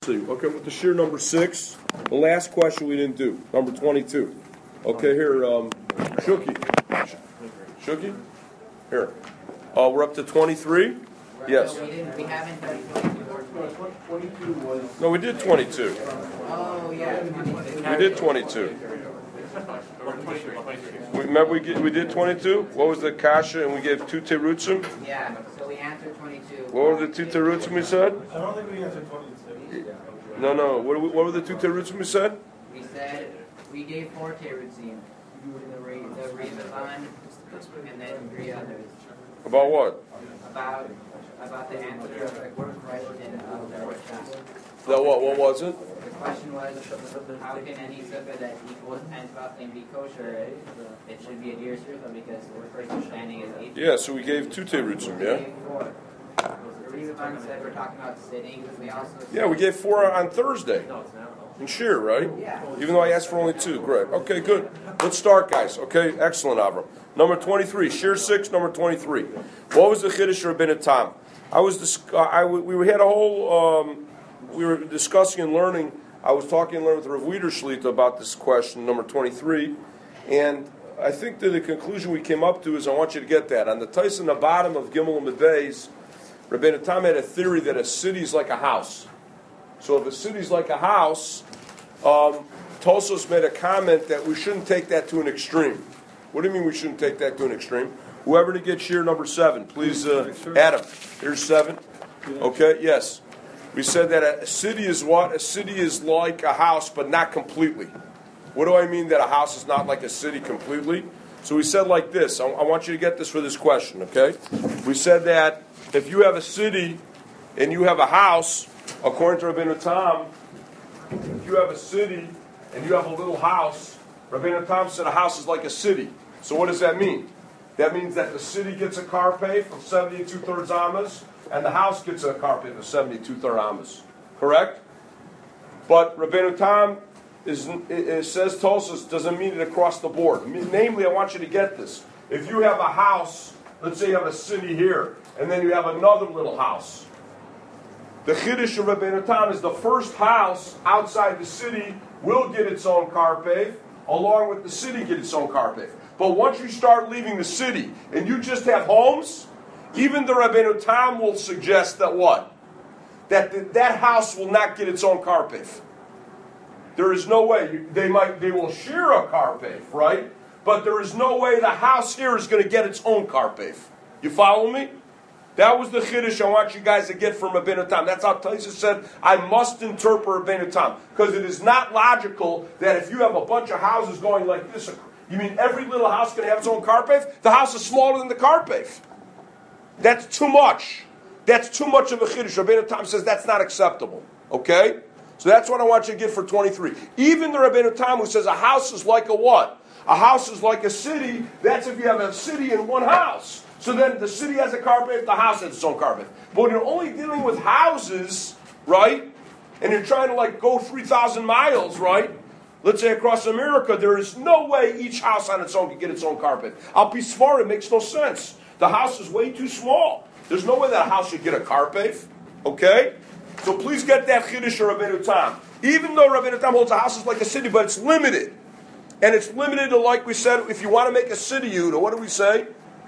Okay, with the shear number 6, the last question we didn't do, number 22. Okay, here, Shuki. Shuki? Here. We're up to 23? Yes. We haven't done 22 was... No, we did 22. Oh, yeah. We did 22. Remember we did 22? What was the kasha and we gave 2 terutzim? Yeah, so we answered 22. What were the 2 terutzim we said? I don't think we answered 22. No. What were the 2 terutzim we said? We said we gave 4 terutzim. The Rezavan and then 3 others. About what? About the answer of the question of the Rishon. That what? What was it? The question was, how can any sukkah that equals 10 tefachim be kosher? It should be a deer sukkah because the first understanding is 8. Yeah, so we gave 2 terutzim, yeah? We gave 4. The Rezavan said we're talking about sitting. We also Yeah, we gave 4 on Thursday. In shear, right? Yeah. Even though I asked for only 2. Great. Okay, good. Let's start, guys. Okay, excellent, Avram. Number 23. Shear 6, number 23. What was the Chiddush Rabbeinu Tam? We had a whole... we were discussing and learning. I was talking and learning with Rav Weider Shlita about this question, number 23. And I think that the conclusion we came up to is, I want you to get that. On the Tais in the bottom of Gimel and Medbeis, Rabbeinu Tam had a theory that a city is like a house. So if a city is like a house, Tosos made a comment that we shouldn't take that to an extreme. What do you mean we shouldn't take that to an extreme? Whoever to get shear number 7, please, Adam. Here's 7. Okay, yes. We said that a city is what? A city is like a house, but not completely. What do I mean that a house is not like a city completely? So we said like this. I want you to get this for this question, okay? We said that if you have a city and you have a house, according to Rabbeinu Tam, if you have a city and you have a little house, Rabbeinu Tam said a house is like a city. So what does that mean? That means that the city gets a karpeh of 70 2/3 amas, and the house gets a karpeh of 70 2/3 amas. Correct? But Rabbeinu Tam it says Tosas doesn't mean it across the board. Namely, I want you to get this. If you have a house, let's say you have a city here, and then you have another little house. The Chiddush of Rabbeinu Tam is the first house outside the city will get its own karpeh, along with the city get its own karpeh. But once you start leaving the city and you just have homes, even the Rabbeinu Tam will suggest that what? That house will not get its own karpeh. There is no way. They will share a karpeh, right? But there is no way the house here is going to get its own karpeh. You follow me? That was the Chiddush I want you guys to get from Rabbeinu Tam. That's how Taisa said, I must interpret Rabbeinu Tam. Because it is not logical that if you have a bunch of houses going like this, you mean every little house is going to have its own karpeh? The house is smaller than the karpeh. That's too much. That's too much of a Chiddush. Rabbeinu Tam says that's not acceptable. Okay? So that's what I want you to get for 23. Even the Rabbeinu Tam who says a house is like a what? A house is like a city. That's if you have a city in one house. So then the city has a karpeh, the house has its own karpeh. But when you're only dealing with houses, right? And you're trying to go 3,000 miles, right? Let's say across America, there is no way each house on its own can get its own karpeh. I'll be smart, it makes no sense. The house is way too small. There's no way that a house should get a karpeh. Okay? So please get that Chiddush of Rabbeinu Tam. Even though Rabbeinu Tam holds a house is like a city, but it's limited. And it's limited to, like we said, if you want to make a city, Yehuda, what do we say?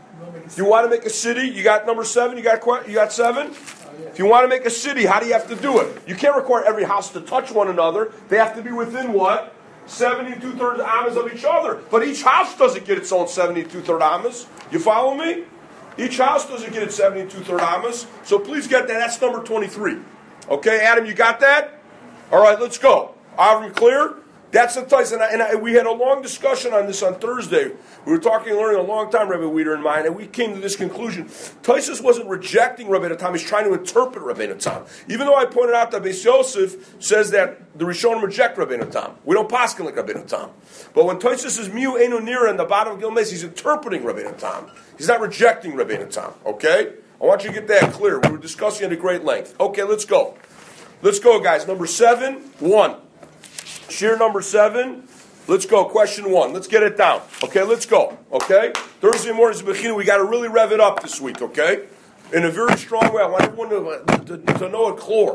If you want to make a city, you got number 7, you got 7? If you want to make a city, how do you have to do it? You can't require every house to touch one another. They have to be within what? 70 2/3 amas of each other. But each house doesn't get its own 70 2/3 amas. You follow me? Each house doesn't get its 70 2/3 amas. So please get that. That's number 23. Okay, Adam, you got that? All right, let's go. Avram, clear? That's the Tais. And we had a long discussion on this on Thursday. We were talking and learning a long time, Rabbi Weider and mine, and we came to this conclusion. Taisus wasn't rejecting Rabbeinu Tam, he's trying to interpret Rabbeinu Tam. Even though I pointed out that Beis Yosef says that the Rishonim reject Rabbeinu Tam. We don't paskin like Rabbeinu Tam. But when Taisus says Miu Einu Nira in the bottom of Gilmes, he's interpreting Rabbeinu Tam. He's not rejecting Rabbeinu Tam. Okay? I want you to get that clear. We were discussing it at great length. Okay, let's go. Let's go, guys. Number 7, 1. Shear number 7. Let's go. Question 1. Let's get it down. Okay, let's go. Okay? Thursday morning is Bechina. We got to really rev it up this week, okay? In a very strong way. I want everyone to know it clear.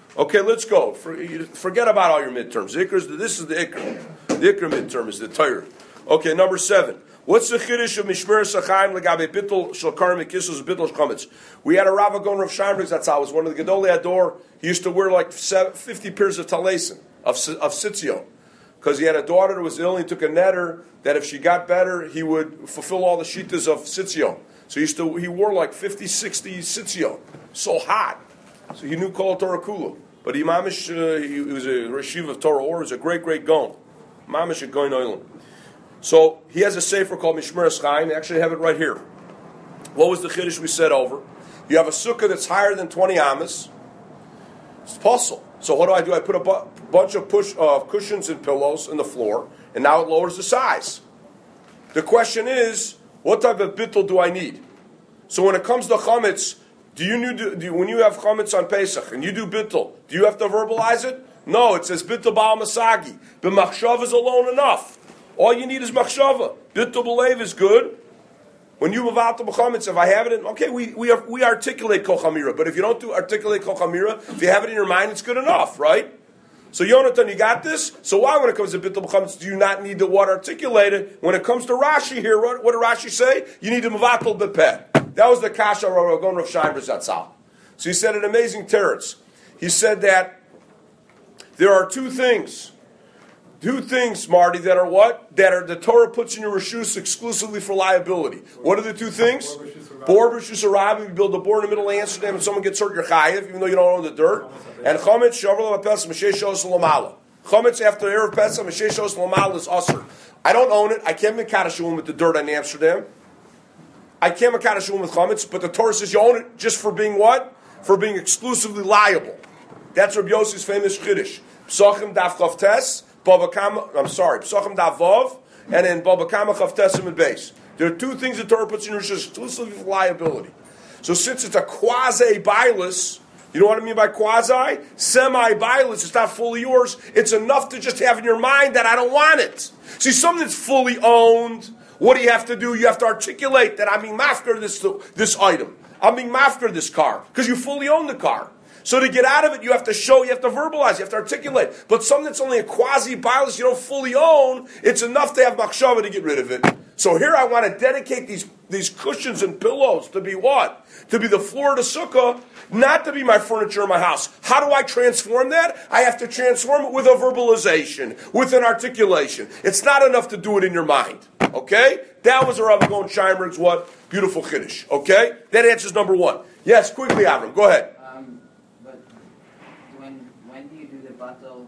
Okay, let's go. Forget about all your midterms. This is the Ikr. The Ikr midterm is the Torah. Okay, number 7. What's the Chiddush of Mishmer Sachaim Legabe Bittul Shalkar Mekisus Bittul Shchametz? We had a Rav Agon Rav Scheinberg, that's how it was one of the Gedolei Ador. He used to wear like 50 pairs of talesim, of Sitzio. Because he had a daughter that was ill, and he took a netter that if she got better, he would fulfill all the shitas of Sitzio. So he wore like 50, 60 Sitzio. So hot. So he knew Kol Torah Kula. But he was a Reshiv of Torah Or, he was a great, great Gon. Mamish at Goin Oilam. So he has a sefer called Mishmeres Chaim. I actually have it right here. What was the Chiddush we said over? You have a sukkah that's higher than 20 amas. It's puzzle. So what do? I put a bunch of cushions and pillows in the floor, and now it lowers the size. The question is, what type of bittul do I need? So when it comes to chametz, when you have chametz on Pesach and you do bittul, do you have to verbalize it? No, it says bittul ba'al masagi. But machshava is alone enough. All you need is machshava. Bittul b'leiv is good. When you move out to chametz, if I have it in, okay, we articulate kol chamira. But if you don't articulate kol chamira, if you have it in your mind, it's good enough, right? So Yonatan, you got this? So why, when it comes to bittul b'chametz, do you not need the word articulated? When it comes to Rashi here, what did Rashi say? You need to mevatel b'peh. That was the kasha Rav Rav Scheinberg Zatzal. So he said an amazing teretz. He said that there are two things, Marty, that are what? That are the Torah puts in your reshus exclusively for liability. What are the two things? Bor b'reshus harabim, you build a bor in the middle of Amsterdam and someone gets hurt, you're chayiv, even though you don't own the dirt. And chametz, shavar l'pesach, m'shei shos l'mala. Chametz after Erev Pesach, m'shei shos l'mala is usher. I don't own it, I can't make kaddish with the dirt in Amsterdam. I can't make kaddish with chametz, but the Torah says you own it just for being what? For being exclusively liable. That's Rabbi Yossi's famous chiddush. Psachim daf chavtes, Psachim daf vav, and then Baba Kama chavtesim and base. There are two things the Torah puts in your reshus exclusively for liability. So since it's a quasi-bilus, you know what I mean by quasi? Semi-bilus, it's not fully yours. It's enough to just have in your mind that I don't want it. See, something that's fully owned, what do you have to do? You have to articulate that I'm being mafker this item. I'm being mafker this car. Because you fully own the car. So to get out of it, you have to show, you have to verbalize, you have to articulate. But something that's only a quasi-bilus you don't fully own, it's enough to have machshava to get rid of it. So here I want to dedicate these cushions and pillows to be what? To be the floor of the sukkah, not to be my furniture in my house. How do I transform that? I have to transform it with a verbalization, with an articulation. It's not enough to do it in your mind. Okay? That was a Rav Agon Scheinberg's what? Beautiful chiddush. Okay? That answers number 1. Yes, quickly, Avram. Go ahead. But when do you do the batel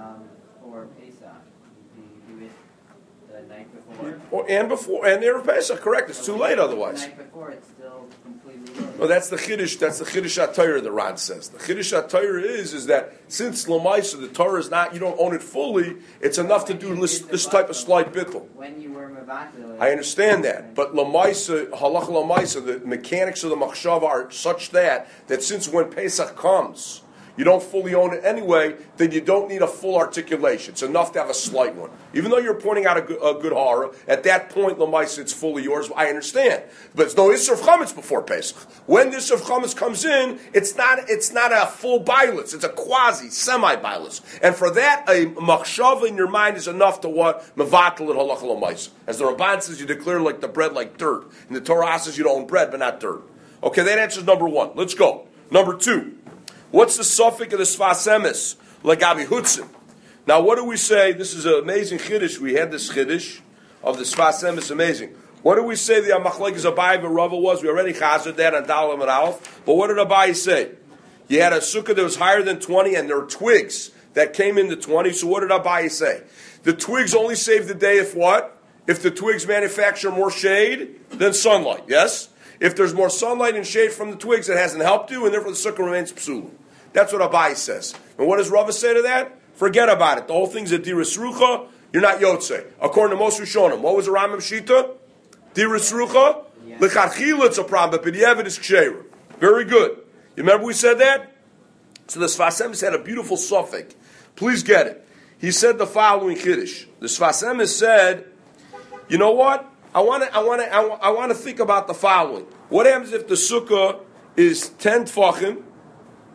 for Pesach? Do you do it the night before? And Erev Pesach, correct. It's too late otherwise. The night before, it's still completely loaded. No, that's the Chiddush HaTorah, the Ran says. The Chiddush HaTorah is that since Lamaisa, the Torah is not, you don't own it fully, it's enough to do this type of slight bittul. When you were mevatel. I understand that. But Lamaisa, Halacha Lamaisa, the mechanics of the Machshava are such that since when Pesach comes, you don't fully own it anyway, then you don't need a full articulation. It's enough to have a slight one. Even though you're pointing out a good horror, at that point, Lamaisa, it's fully yours. I understand. But it's no Isser of Chametz before Pesach. When this of Chametz comes in, it's not a full bilus. It's a quasi, semi-bilus. And for that, a machshava in your mind is enough to what? Mevatel at halacha Lamaisa. As the Ramban says, you declare like the bread like dirt. And the Torah says you don't own bread, but not dirt. Okay, that answers number 1. Let's go. Number 2. What's the suffix of the Sfas Emes? Lagabi Hutzin. Now, what do we say? This is an amazing chiddush. We had this chiddush of the Sfas Emes, amazing. What do we say the Machlekes Abaye and Rava was? We already chazed that on Dalam and Aleph. But what did Abaye say? You had a sukkah that was higher than 20, and there were twigs that came into 20. So what did Abaye say? The twigs only save the day if what? If the twigs manufacture more shade than sunlight, yes? If there's more sunlight and shade from the twigs, it hasn't helped you, and therefore the sukkah remains psul. That's what Abaye says. And what does Rava say to that? Forget about it. The whole thing's a diras rucha. You're not yotzei. According to most Rishonim, what was the Rambam Shita? Diras rucha. Lecharchila it's a problem, but b'diavad is ksheira. Very good. You remember we said that? So the Sfas Emes had a beautiful suffix. Please get it. He said the following chiddush. The Sfas Emes said, you know what? I want to think about the following. What happens if the sukkah is 10 tfachim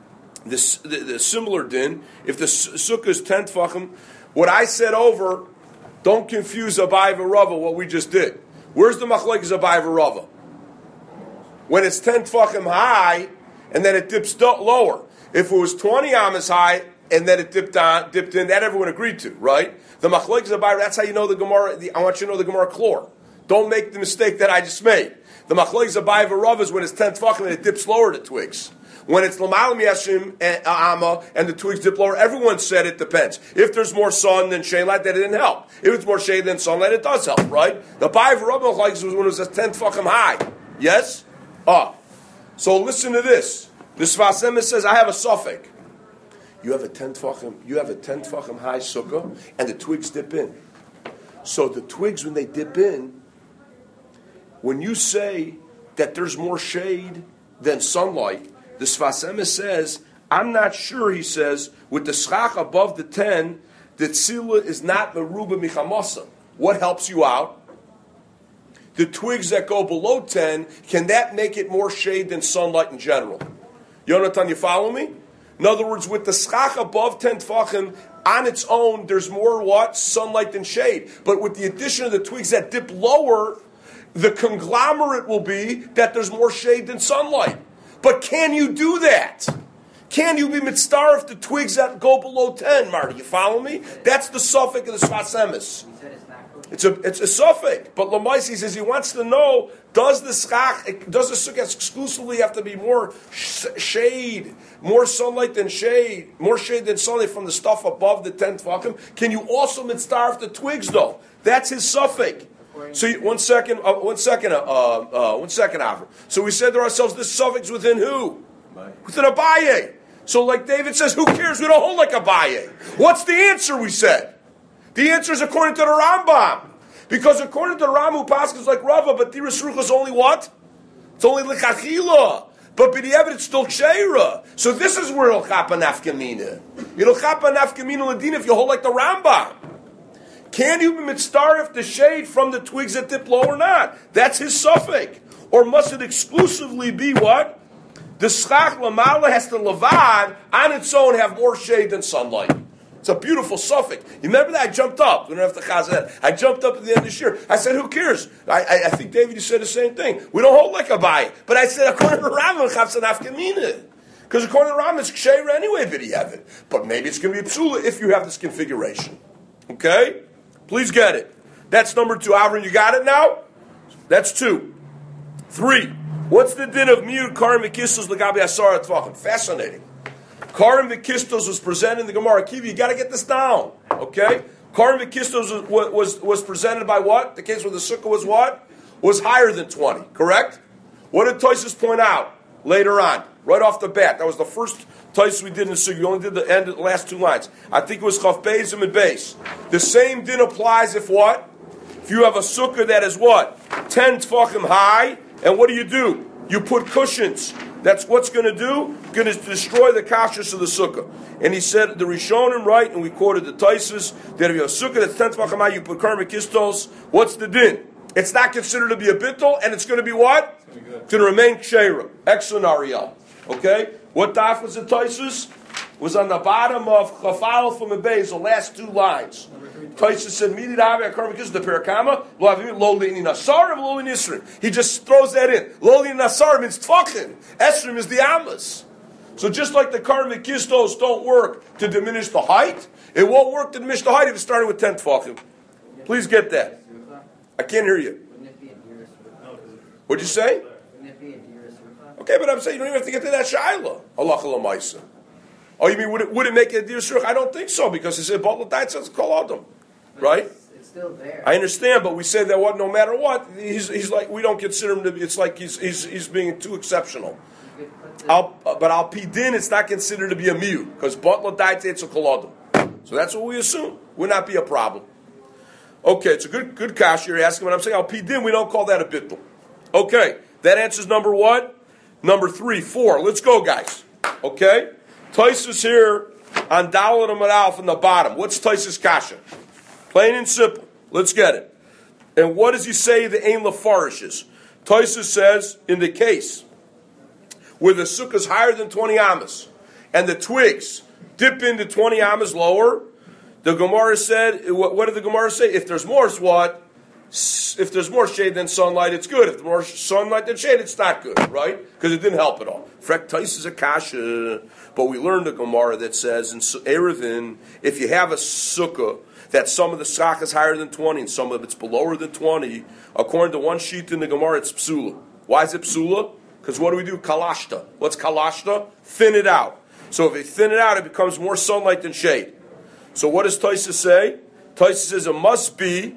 the similar din, if the sukkah is 10 tefachim, what I said over, don't confuse Abai v'Rava, what we just did. Where's the machlokes Abai v'Rava? When it's 10 tefachim high, and then it dips lower. If it was 20 amas high, and then it dipped in, that everyone agreed to, right? The machlokes Abai, that's how you know the Gemara, I want you to know the Gemara chlor. Don't make the mistake that I just made. The machlokes Abai v'Rava is when it's 10 tefachim and it dips lower to twigs. When it's l'malam yashim ama and the twigs dip lower, everyone said it depends. If there's more sun than shaylight, that didn't help. If it's more shade than sunlight, it does help, right? The Abai v'Rava was when it was 10 tefachim high. Yes? So listen to this. The Sfas Emes says, I have a suffix. You have a 10 tefachim high sukkah, and the twigs dip in. So the twigs, when they dip in, when you say that there's more shade than sunlight, the Sfas Emes says, I'm not sure, he says, with the schach above the 10, the tzila is not meruba michamasa. What helps you out? The twigs that go below 10, can that make it more shade than sunlight in general? Yonatan, you follow me? In other words, with the schach above 10 tefachim, on its own, there's more what? Sunlight than shade. But with the addition of the twigs that dip lower, the conglomerate will be that there's more shade than sunlight. But can you do that? Can you be mitzvah if the twigs that go below 10, Marty? You follow me? That's the suffix of the Sfas Emes. It's a suffix. But Lamaisi says he wants to know, does the sukkah exclusively have to be more shade, more sunlight than shade, more shade than sunlight from the stuff above the 10 tefachim? Can you also mitzvah the twigs though? That's his suffix. So one second, Avram. So we said to ourselves, this suffix within who? Within Abaye. So like David says, who cares? We don't hold like Abaye. What's the answer, we said? The answer is according to the Rambam. Because according to the Rambam, Pascha is like Rava, but Diras Rucha is only what? It's only L'chachila. But b'di'evet it's still Ksheira. So this is where it'll chapa nafkamina. It'll chapa nafkamina l'din if you hold like the Rambam. Can you be mitzvah if the shade from the twigs that dip low or not? That's his suffix. Or must it exclusively be what? The schach lamala has to levad on its own have more shade than sunlight. It's a beautiful suffix. You remember that? I jumped up. We don't have to chazet. I jumped up at the end of this year. I said, who cares? I think, David, you said the same thing. We don't hold like a bay. But I said, according to Rambam, chavsa nafkamina. Because according to Rambam, it's ksheira anyway, v'di'evet. But maybe it's going to be a psula if you have this configuration. Okay? Please get it. That's number 2. Avron, you got it now? That's 2. 3. What's the din of miud karim v'kistos l'gabi asar tvachim? Fascinating. Karim v'kistos was presented in the Gemara. Kivi, you got to get this down. Okay? Karim v'kistos was presented by what? The case where the sukkah was what? Was higher than 20. Correct? What did Tosfos point out later on? Right off the bat. That was the first Tosfos we did in the sukkah. We only did the end of the last 2 lines. I think it was Chaf Beis and Beis. The same din applies if what? If you have a sukkah that is what? 10 tefachim high, and what do? You put cushions. That's what's going to do? Going to destroy the kashrus of the sukkah. And he said, the Rishonim, right, and we quoted the Tosfos, that if you have a sukkah that's 10 tefachim high, you put karim v'kistos, what's the din? It's not considered to be a bittul, and it's going to be what? It's going to remain ksheira. Excellent Ariel. Okay? What daf was the Tosfos? Was on the bottom of Chafal from Beis, the last 2 lines. Tosfos said, "Midi da'avi akarim v'kistos the perakama lo avim lo leini nasarim lo leini isrim." He just throws that in. Lo leini nasarim means tefachim. Esrim is the amas. So just like the karim v'kistos don't work to diminish the height, it won't work to diminish the height if it's starting with 10 tefachim. Please get that. I can't hear you. What'd you say? Okay, but I'm saying you don't even have to get to that shaila. Allah l'maisa. Oh, you mean would it make it a dir shruch? I don't think so because it said bottle diet says kol adam, right? It's still there. I understand, but we say that what no matter what he's like we don't consider him to be. It's like he's being too exceptional. But al pidin it's not considered to be a miu because bottle diet it's a kol adam. So that's what we assume. Would not be a problem. Okay, it's a good kash you're asking. What I'm saying al pidin we don't call that a bittul. Okay, that answers number 1. Number 3, 4. Let's go, guys. Okay? Tosfos here on Daled Amud Aleph in the bottom. What's Tosfos kasha? Plain and simple. Let's get it. And what does he say the Ein Lefarish is? Tosfos says, in the case where the sukkah is higher than 20 amas, and the twigs dip into 20 amas lower, the Gemara said, what did the Gemara say? If there's more what? If there's more shade than sunlight, it's good. If there's more sunlight than shade, it's not good, right? Because it didn't help at all. Frek Tais is a kasha. But we learned a Gemara that says in Erevin, if you have a sukkah, that some of the schach is higher than 20 and some of it's below than 20, according to one sheet in the Gemara, it's psula. Why is it psula? Because what do? Kalashta. What's kalashta? Thin it out. So if you thin it out, it becomes more sunlight than shade. So what does Taisa say? Taisa says it must be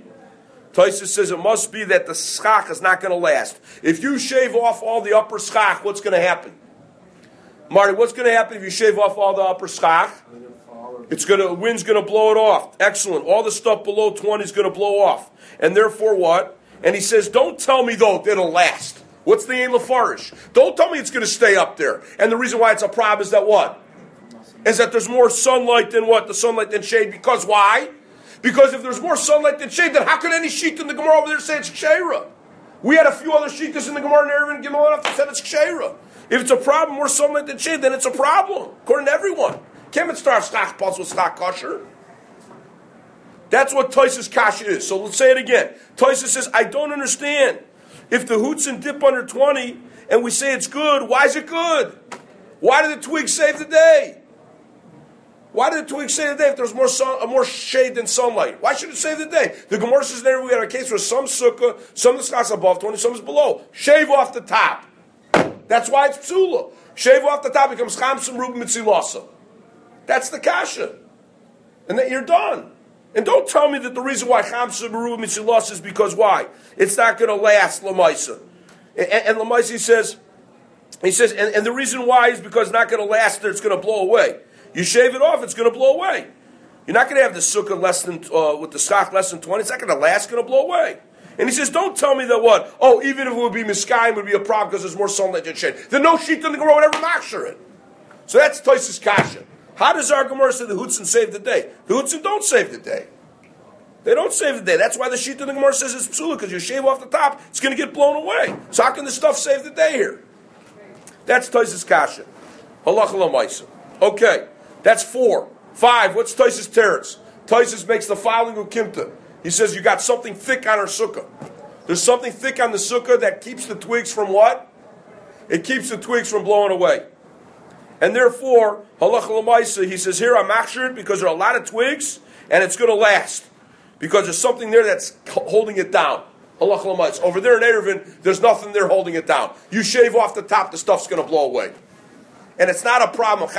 that the schach is not going to last. If you shave off all the upper schach, what's going to happen? Marty, what's going to happen if you shave off all the upper schach? Wind's going to blow it off. Excellent. All the stuff below 20 is going to blow off. And therefore what? And he says, don't tell me though that it'll last. What's the aim of Farish? Don't tell me it's going to stay up there. And the reason why it's a problem is that what? Is that there's more sunlight than what? The sunlight than shade. Because why? Because if there's more sunlight than shade, then how could any sheet in the Gemara over there say it's Ksheira? We had a few other sheetas in the Gemara and Erevin Gimel that said it's Ksheira. If it's a problem, more sunlight than shade, then it's a problem, according to everyone. Can't start schach plus with schach kosher. That's what Tosis kasha is. So let's say it again. Tosis says, I don't understand. If the Hutzin dip under 20 and we say it's good, why is it good? Why did the twigs save the day? Why did the twigs save the day if there's more shade than sunlight? Why should it save the day? The Gemara says there we had a case where some sukkah, some of the schach's above 20, some is below. Shave off the top. That's why it's psula. Shave off the top, becomes chamsum rubin mitzilasa. That's the kasha. And then you're done. And don't tell me that the reason why chamsum rubin mitzilasa is because why? It's not going to last, Lamaisa. And Lamaisa he says, and the reason why is because it's not going to last there, it's going to blow away. You shave it off, it's going to blow away. You're not going to have the sukkah less than, with the schach less than 20, it's not going to last, it's going to blow away. And he says, don't tell me that what? Oh, even if it would be miskayim, it would be a problem because there's more sunlight than shade. Then no sheet in the Gemara would ever machshir it. So that's Tosis kasha. How does our Gemara say the Hutzin save the day? The Hutzin don't save the day. They don't save the day. That's why the sheet in the Gemara says it's psula, because you shave off the top, it's going to get blown away. So how can this stuff save the day here? That's Tosis kasha. Halacha l'maisa. Okay, that's 4. 5, what's Tosis teretz? Tosis makes the following ukimta. He says you got something thick on our sukkah. There's something thick on the sukkah that keeps the twigs from what? It keeps the twigs from blowing away. And therefore, halacha l'maisa, he says here, I'm machshir it because there are a lot of twigs, and it's going to last. Because there's something there that's holding it down. Halacha l'maisa. Over there in Erevin, there's nothing there holding it down. You shave off the top, the stuff's going to blow away. And it's not a problem.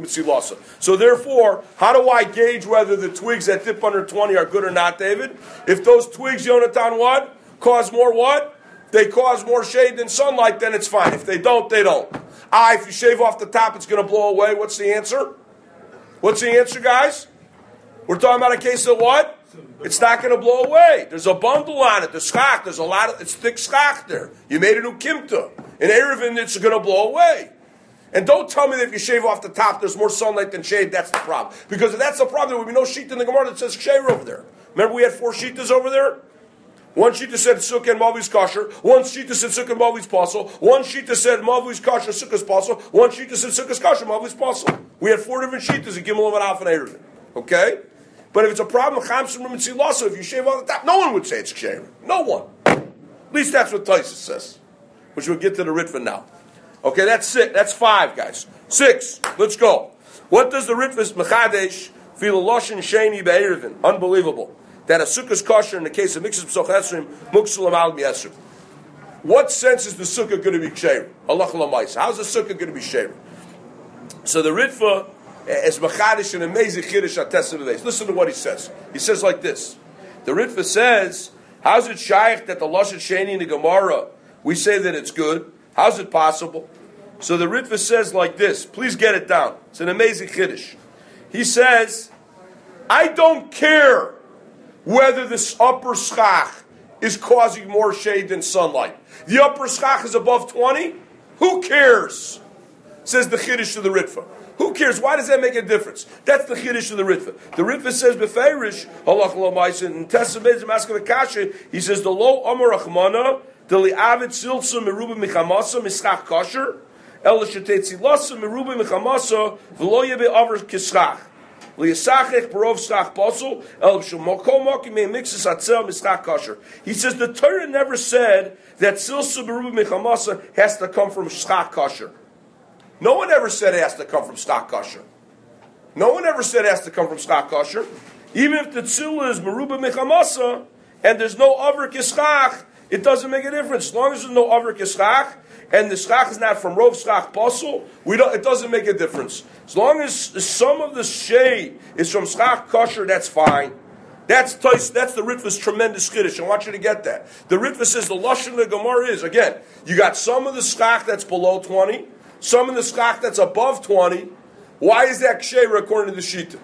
So therefore, how do I gauge whether the twigs that dip under 20 are good or not, David? If those twigs, Yonatan, what? Cause more what? They cause more shade than sunlight, then it's fine. If they don't, they don't. If you shave off the top, it's going to blow away. What's the answer? What's the answer, guys? We're talking about a case of what? It's not going to blow away. There's a bundle on it. The schach, there's a lot of, it's thick schach there. You made a new kimta. In Erevin, it's going to blow away. And don't tell me that if you shave off the top, there's more sunlight than shade. That's the problem. Because if that's the problem, there would be no sheet in the Gemara that says ksheira over there. Remember we had 4 sheetas over there? One sheeta said sukkah and mavi's kosher. One sheeta said sukkah and mavi's pasul. One sheeta said mavi's kosher, sukkah's pasul. One sheeta said sukkah's kosher, mavi's pasul. We had 4 different sheetas in Gimel and Alf and Erevin. Okay? But if it's a problem, if you shave off the top, no one would say it's ksheira. No one. At least that's what Taisus says. Which we'll get to the Ritva now. Okay, that's it. That's 5, guys. 6. Let's go. What does the Ritva Mechadesh feel loshin sheni be'erevin? Unbelievable. That a sukkah's kosher in the case of mixes b'soch esrim muksulam al mi'esrim. What sense is the sukkah going to be ksheira? Allah l'mayis. How's the sukkah going to be ksheira? So the Ritva is Mechadesh an amazing chiddush at Tesem Beis. Listen to what he says. He says like this. The Ritva says, how's it shaykh that the loshin sheni in the Gemara we say that it's good? How's it possible? So the Ritva says like this. Please get it down. It's an amazing chiddush. He says, I don't care whether this upper schach is causing more shade than sunlight. The upper schach is above 20. Who cares? Says the chiddush of the Ritva. Who cares? Why does that make a difference? That's the chiddush of the Ritva. The Ritva says, Befeirish, halach l'maisen, in Tesem Beis Maskav Kasha, he says, the lo amar achmana, the li'avet silsum meruba michamasa mischach kosher, El shetetzilasa meruba mechamasa v'lo yebe aver kischach. Liasachech barov schach posel el shmokomak may mixes atzel mischach kosher. He says the Torah never said that silsa meruba mechamasa has to come from schach kosher. No one ever said it has to come from schach kosher. No one ever said it has to come from schach kosher. Even if the tzila is meruba mechamasa and there's no aver kischach, it doesn't make a difference. As long as there's no aver kischach, and the schach is not from rov schach posel, it doesn't make a difference. As long as some of the shade is from schach kosher, that's fine. That's the Ritva's tremendous chiddush. I want you to get that. The Ritva says the lashon of the Gemara is, again, you got some of the schach that's below 20, some of the schach that's above 20. Why is that ksheira according to the Shita?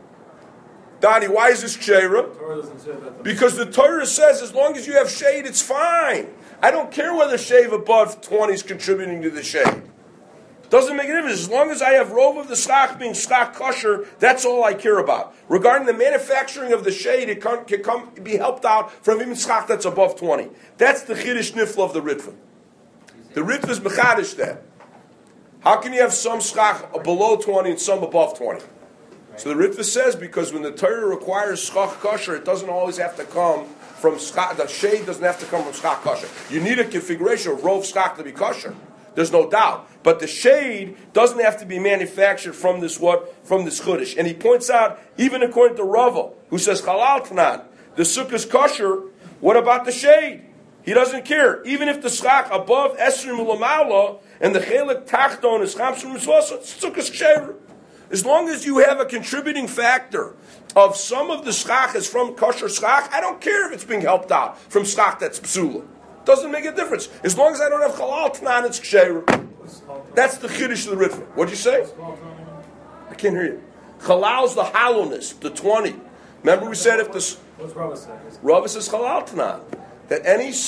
Donnie, why is this ksheira? Because the Torah says as long as you have shade, it's fine. I don't care whether shave above 20 is contributing to the shade. Doesn't make a difference. As long as I have rove of the schach being schach kosher, that's all I care about. Regarding the manufacturing of the shade, it can be helped out from even schach that's above 20. That's the chiddush nifla of the Ritva. The Ritva is mechadish that. How can you have some schach below 20 and some above 20? So the Ritva says because when the Torah requires schach kosher, it doesn't always have to come from schach. The shade doesn't have to come from schach kosher. You need a configuration of rov schach to be kosher. There's no doubt. But the shade doesn't have to be manufactured from this chudish. And he points out, even according to Rava, who says halal tanan, the sukkah is kosher. What about the shade? He doesn't care. Even if the schach above esrim ulamala and the chelik tachton is chamsum misvasa, sukkah is ksheira. As long as you have a contributing factor of some of the schach is from kosher schach, I don't care if it's being helped out from schach that's psula. Doesn't make a difference. As long as I don't have halal tanan, it's ksheira. That's the chiddush of the Ritva. What'd you say? I can't hear you. Halal's the hollowness, the 20. Remember we said if the... What's Rava saying? Rava says halal tanan. That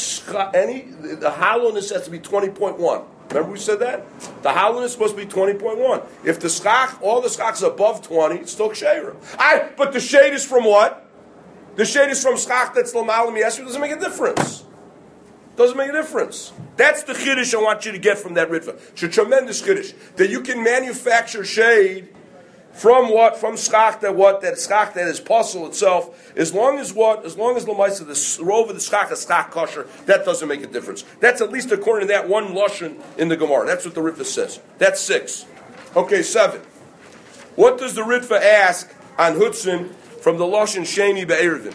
the hollowness has to be 20.1. Remember we said that? The hollowness must be 20.1. If the schach, all the schach is above 20, it's still ksheira. But the shade is from what? The shade is from schach that's l'malam yesir. It doesn't make a difference. Doesn't make a difference. That's the chiddush I want you to get from that Ritva. It's a tremendous chiddush. That you can manufacture shade from what? From schach that schach that is puzzle itself. As long as l'maisa the rove of the schach is schach kosher, that doesn't make a difference. That's at least according to that one lashon in the Gemara. That's what the Ritva says. That's 6. Okay, 7. What does the Ritva ask on Hutzin from the lashon sheni be'erevin?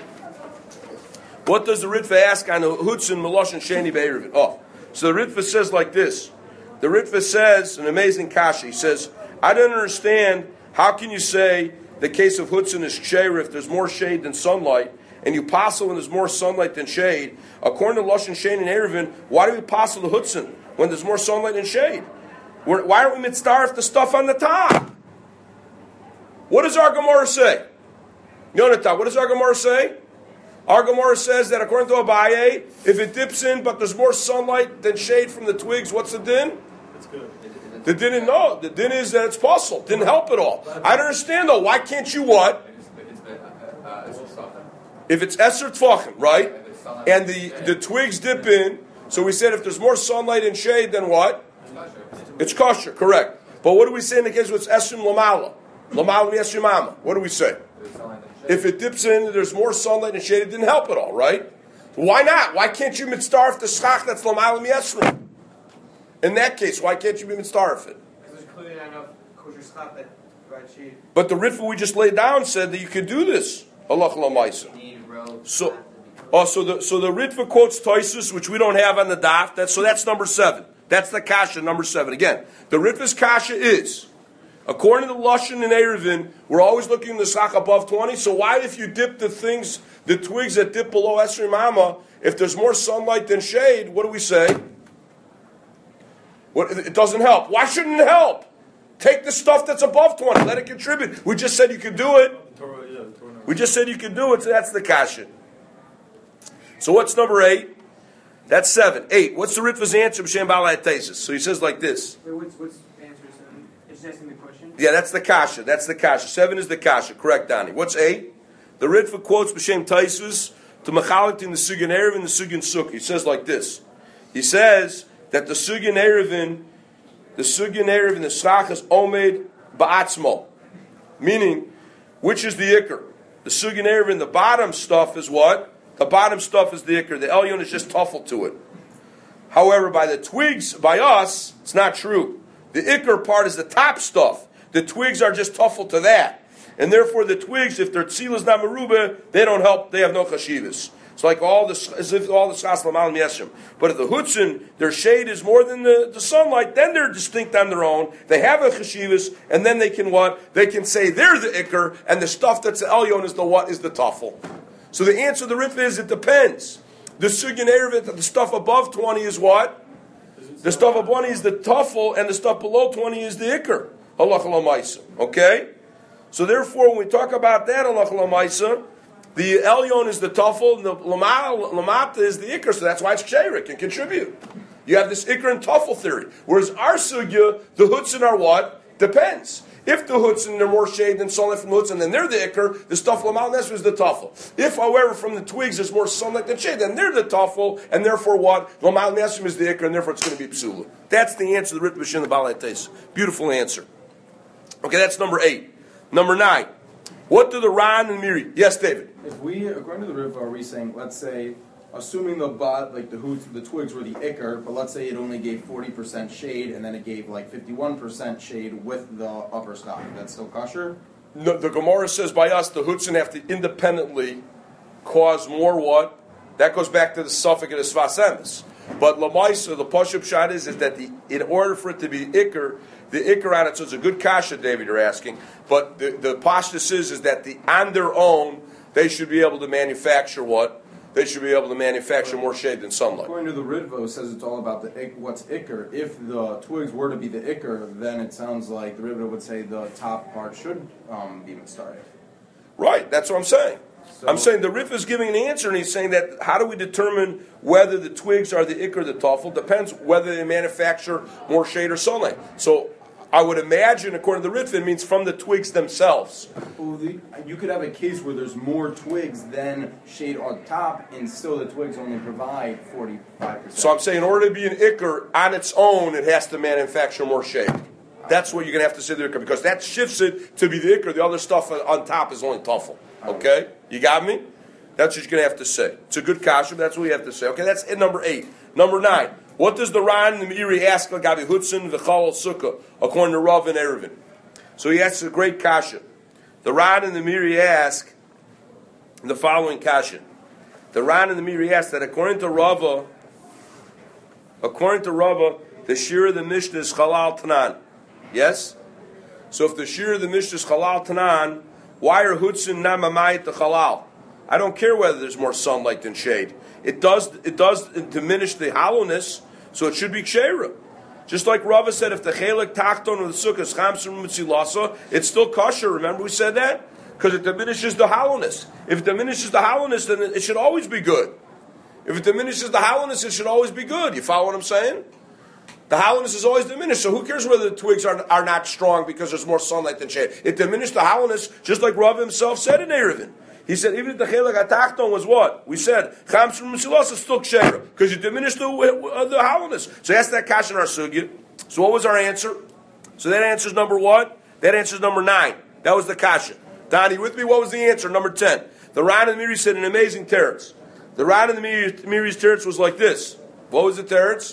What does the Ritva ask on Hutzin Meloshin Sheni Be'erevin? Oh, so the Ritva says like this. The Ritva says, an amazing kasha. He says, I don't understand, how can you say the case of Hutzin is ksheira if there's more shade than sunlight, and you passel when there's more sunlight than shade? According to Loshin Sheni Erevin, why do we passel the Hutzin when there's more sunlight than shade? Why aren't we mitzdarif the stuff on the top? What does our Gemara say? Yonatan, what does our Gemara say? Our Gemara says that according to Abaye, if it dips in but there's more sunlight than shade from the twigs, what's the din? It's good. The din is no. The din is that it's possible. Didn't help at all. I don't understand though. Why can't you what? If it's eser tfachim, right? And the twigs dip in, so we said if there's more sunlight and shade, then what? It's kosher, correct. But what do we say in the case where it's esrim lamala? Lamala yesrim mama. What do we say? If it dips in, there's more sunlight and shade, it didn't help at all, right? Why not? Why can't you mitzdarf the schach that's l'malam yesrim? In that case, why can't you be mitzdarf it? Because there's clearly not enough kosher schach that provides shade. But the Ritva we just laid down said that you could do this. Allah l'maisa. So the Ritva quotes Toisus, which we don't have on the daf. That's number 7. That's the kasha, number 7. Again, the Ritva's kasha is, according to the Lashon and Erevin, we're always looking at the schach above 20. So why, if you dip the twigs that dip below Esrim Amma, if there's more sunlight than shade, what do we say? It doesn't help. Why shouldn't it help? Take the stuff that's above 20. Let it contribute. We just said you could do it. We just said you could do it, so that's the kasha. So what's number 8? That's 7. 8. What's the Ritva's answer? B'Shem Baalei Tesis. So he says like this. What's the answer? It's asking the question? Yeah, that's the kasha. That's the kasha. 7 is the kasha. Correct, Donnie. What's 8? The Ritva quotes B'Shem Tesis to Mechalik in the Sugin Erevin and the Sugin Sukkah. He says like this. He says that the Sugin Erevin the sugya ne'eriv and the schach is omed ba'atzmo. Meaning, which is the ikr? The sugya ne'eriv in the bottom stuff is what? The bottom stuff is the ikr. The elyon is just tuffle to it. However, by the twigs, by us, it's not true. The ikr part is the top stuff. The twigs are just tuffle to that. And therefore the twigs, if their tzilas not merubah, they don't help, they have no chashivas. It's like as if all the schas l'malim yeshim. But if the hutzin, their shade is more than the sunlight, then they're distinct on their own. They have a chashivas, and then they can what? They can say they're the ikr, and the stuff that's the elyon is the what? Is the tuffle. So the answer to the rif is, it depends. The sugya ne'eriv, the stuff above 20 is what? The stuff above 20 is the tuffle, and the stuff below 20 is the ikr. Halacha l'maisa. Okay? So therefore, when we talk about that halacha l'maisa, the elyon is the tuffle, and the lamata is the ikr, so that's why it's ksheira, it can contribute. You have this ikr and tuffle theory. Whereas our sugya, the hutzin are what? Depends. If the hutzin, they're more shade than sunlight from the hutzin, then they're the ikr, the stuff lamal nesr is the tuffle. If, however, from the twigs there's more sunlight than shade, then they're the tuffle, and therefore what? Lamal nesr is the ikr, and therefore it's going to be psula. That's the answer to the Rit B'Shin, the Balei Tes. Beautiful answer. Okay, that's number 8. Number 9. What do the Ran and Miri? Yes, David. If we, according to the Riv, are we saying, let's say, assuming the twigs were the ikr, but let's say it only gave 40% shade, and then it gave like 51% shade with the upper stock, that's still kosher? No, the Gemara says by us, the Hutzin have to independently cause more what? That goes back to the suffix of the Sfas Emes. But Lamaisa, the Pashup Shad is that in order for it to be ikr, the ikr on it, so it's a good kasha, David, you're asking, but the pashtus is that on their own, they should be able to manufacture what? They should be able to manufacture more shade than sunlight. According to the Ritvo, it says it's all about what's ikr. If the twigs were to be the ikr, then it sounds like the Ritvo would say the top part should be started. Right, that's what I'm saying. So, I'm saying the Rif is giving an answer, and he's saying that how do we determine whether the twigs are the ikr or the tuffle? Depends whether they manufacture more shade or sunlight. So I would imagine, according to the Rif, it means from the twigs themselves. You could have a case where there's more twigs than shade on top, and still the twigs only provide 45%. So I'm saying in order to be an ikr on its own, it has to manufacture more shade. That's what you're going to have to say the ikr, because that shifts it to be the ikr. The other stuff on top is only tuffle. Okay? You got me? That's what you're going to have to say. It's a good kasha, but that's what you have to say. Okay, that's in number 8. Number 9. What does the Ran and the Meiri ask Gabi Hutzin v'Chalal Sukkah, according to Rav and Erevin? So he asks a great kasha. The Ran and the Meiri ask the following kasha. The Ran and the Meiri ask that according to Rava, the Shir of the Mishnah is Chalal Tanan. Yes? So if the Shir of the Mishnah is Chalal Tanan, why are Hutzin not mamayit the Chalal? I don't care whether there's more sunlight than shade. It does diminish the hollowness, so it should be ksheira. Just like Rava said, if the chelik tachton of the sukkah is chamsum mitzilasa, it's still kosher. Remember we said that? Because it diminishes the hollowness. If it diminishes the hollowness, then it should always be good. If it diminishes the hollowness, it should always be good. You follow what I'm saying? The hollowness is always diminished, so who cares whether the twigs are not strong because there's more sunlight than shade? It diminished the hollowness, just like Rav himself said in Erevin. He said even if the chelik atachton was what? We said, chamsum mitzilasa is still ksheira, because you diminished the hollowness. So that's that kash in our sugya. So what was our answer? So that answers number what? That answers number 9. That was the kasha. Donnie, with me, what was the answer? Number 10. The Ran and the Miri said an amazing teretz. The Ran and the Miri's teretz was like this. What was the teretz?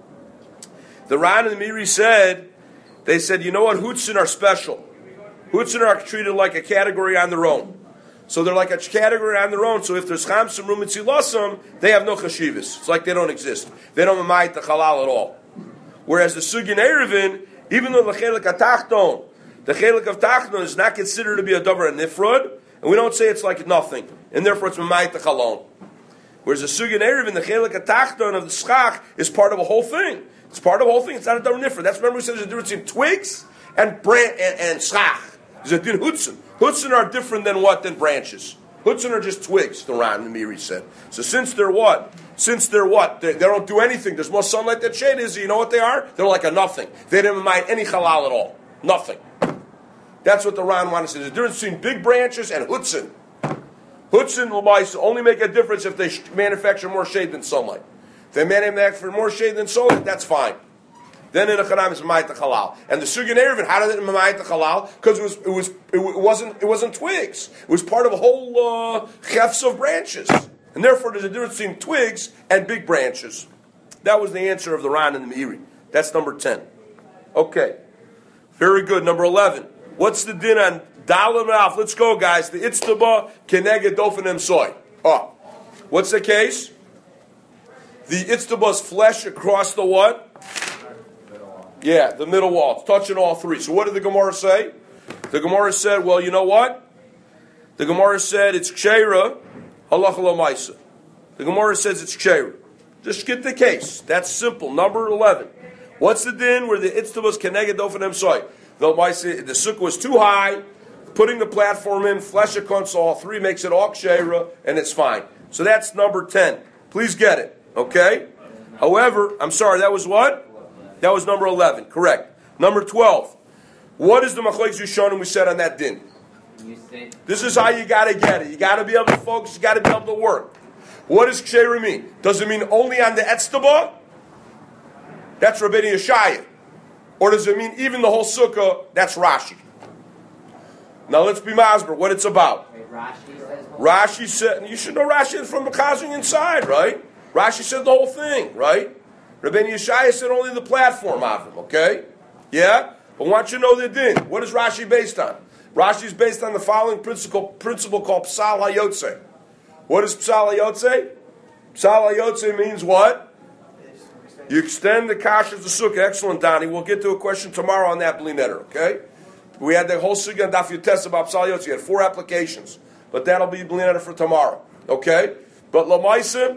The Ran and the Miri said, they said, you know what, Hutzin are special. Hutzin are treated like a category on their own. So they're like a category on their own, so if there's chamsum rumitzilasam, they have no chashivas. It's like they don't exist. They don't mamayit the halal at all. Whereas the Sugin Erevin, even though the chelik atachton, the chelik of tachton is not considered to be a davar nifrod, and we don't say it's like nothing, and therefore it's mamayit the halon. Whereas the Sugin Erevin, the chelik atachton of the schach is part of a whole thing. It's part of a whole thing. It's not a davar nifrod. That's, remember we said there's a difference between twigs and schach. There's a din hutzin. Hutzin are different than what? Than branches. Hutzin are just twigs, the Ran and Miri said. So since they're what? They don't do anything. There's more sunlight than shade is. You know what they are? They're like a nothing. They didn't mind any halal at all. Nothing. That's what the Ran wanted to say. There's a difference between big branches and hutzin. Hutzin will only make a difference if they manufacture more shade than sunlight. If they manufacture more shade than sunlight, that's fine. Then in a Chanam it's Mamayit Halal. And the Sugyan Erevin, how did it Mamayit Halal? Because it wasn't twigs. It was part of a whole chefs of branches. And therefore there's a difference between twigs and big branches. That was the answer of the Ran and the Meiri. That's number 10. Okay. Very good. Number 11. What's the din on Dalam Alf? Let's go, guys. The Itztaba Keneged Dofanim Soy. Oh. What's the case? The Itztaba's flesh across the what? Yeah, the middle wall. It's touching all three. So what did the Gemara say? The Gemara said, well, you know what? The Gemara said it's Ksheira, halacha l'maisa. The Gemara says it's Ksheira. Just get the case. That's simple. Number 11. What's the din where the Itztabas Keneged Dofanim Soy? The sukkah was too high, putting the platform in, flesh across all three makes it all Ksheira, and it's fine. So that's number 10. Please get it. Okay? However, I'm sorry, that was what? That was number 11, correct. Number 12. What is the Machlokes Rishonim we said on that din? This is how you got to get it. You got to be able to focus, you got to be able to work. What does Ksheira mean? Does it mean only on the Etztaba? That's Rabbeinu Yeshaya. Or does it mean even the whole sukkah? That's Rashi. Now let's be masber what it's about. Wait, Rashi said, you should know Rashi from the Chazon inside, right? Rashi said the whole thing, right? Rabbeinu Yeshaya said only the platform of him, okay? Yeah? But I want you to know the din. What is Rashi based on? Rashi is based on the following principle called Psal HaYotze. What is Psal HaYotze? Psal HaYotze means what? You extend the kasha of the sukkah. Excellent, Donnie. We'll get to a question tomorrow on that bli neder, okay? We had the whole sukkah and Daf Yotes about Psal HaYotze. You had 4 applications. But that'll be bli neder for tomorrow, okay? But Lamaisa,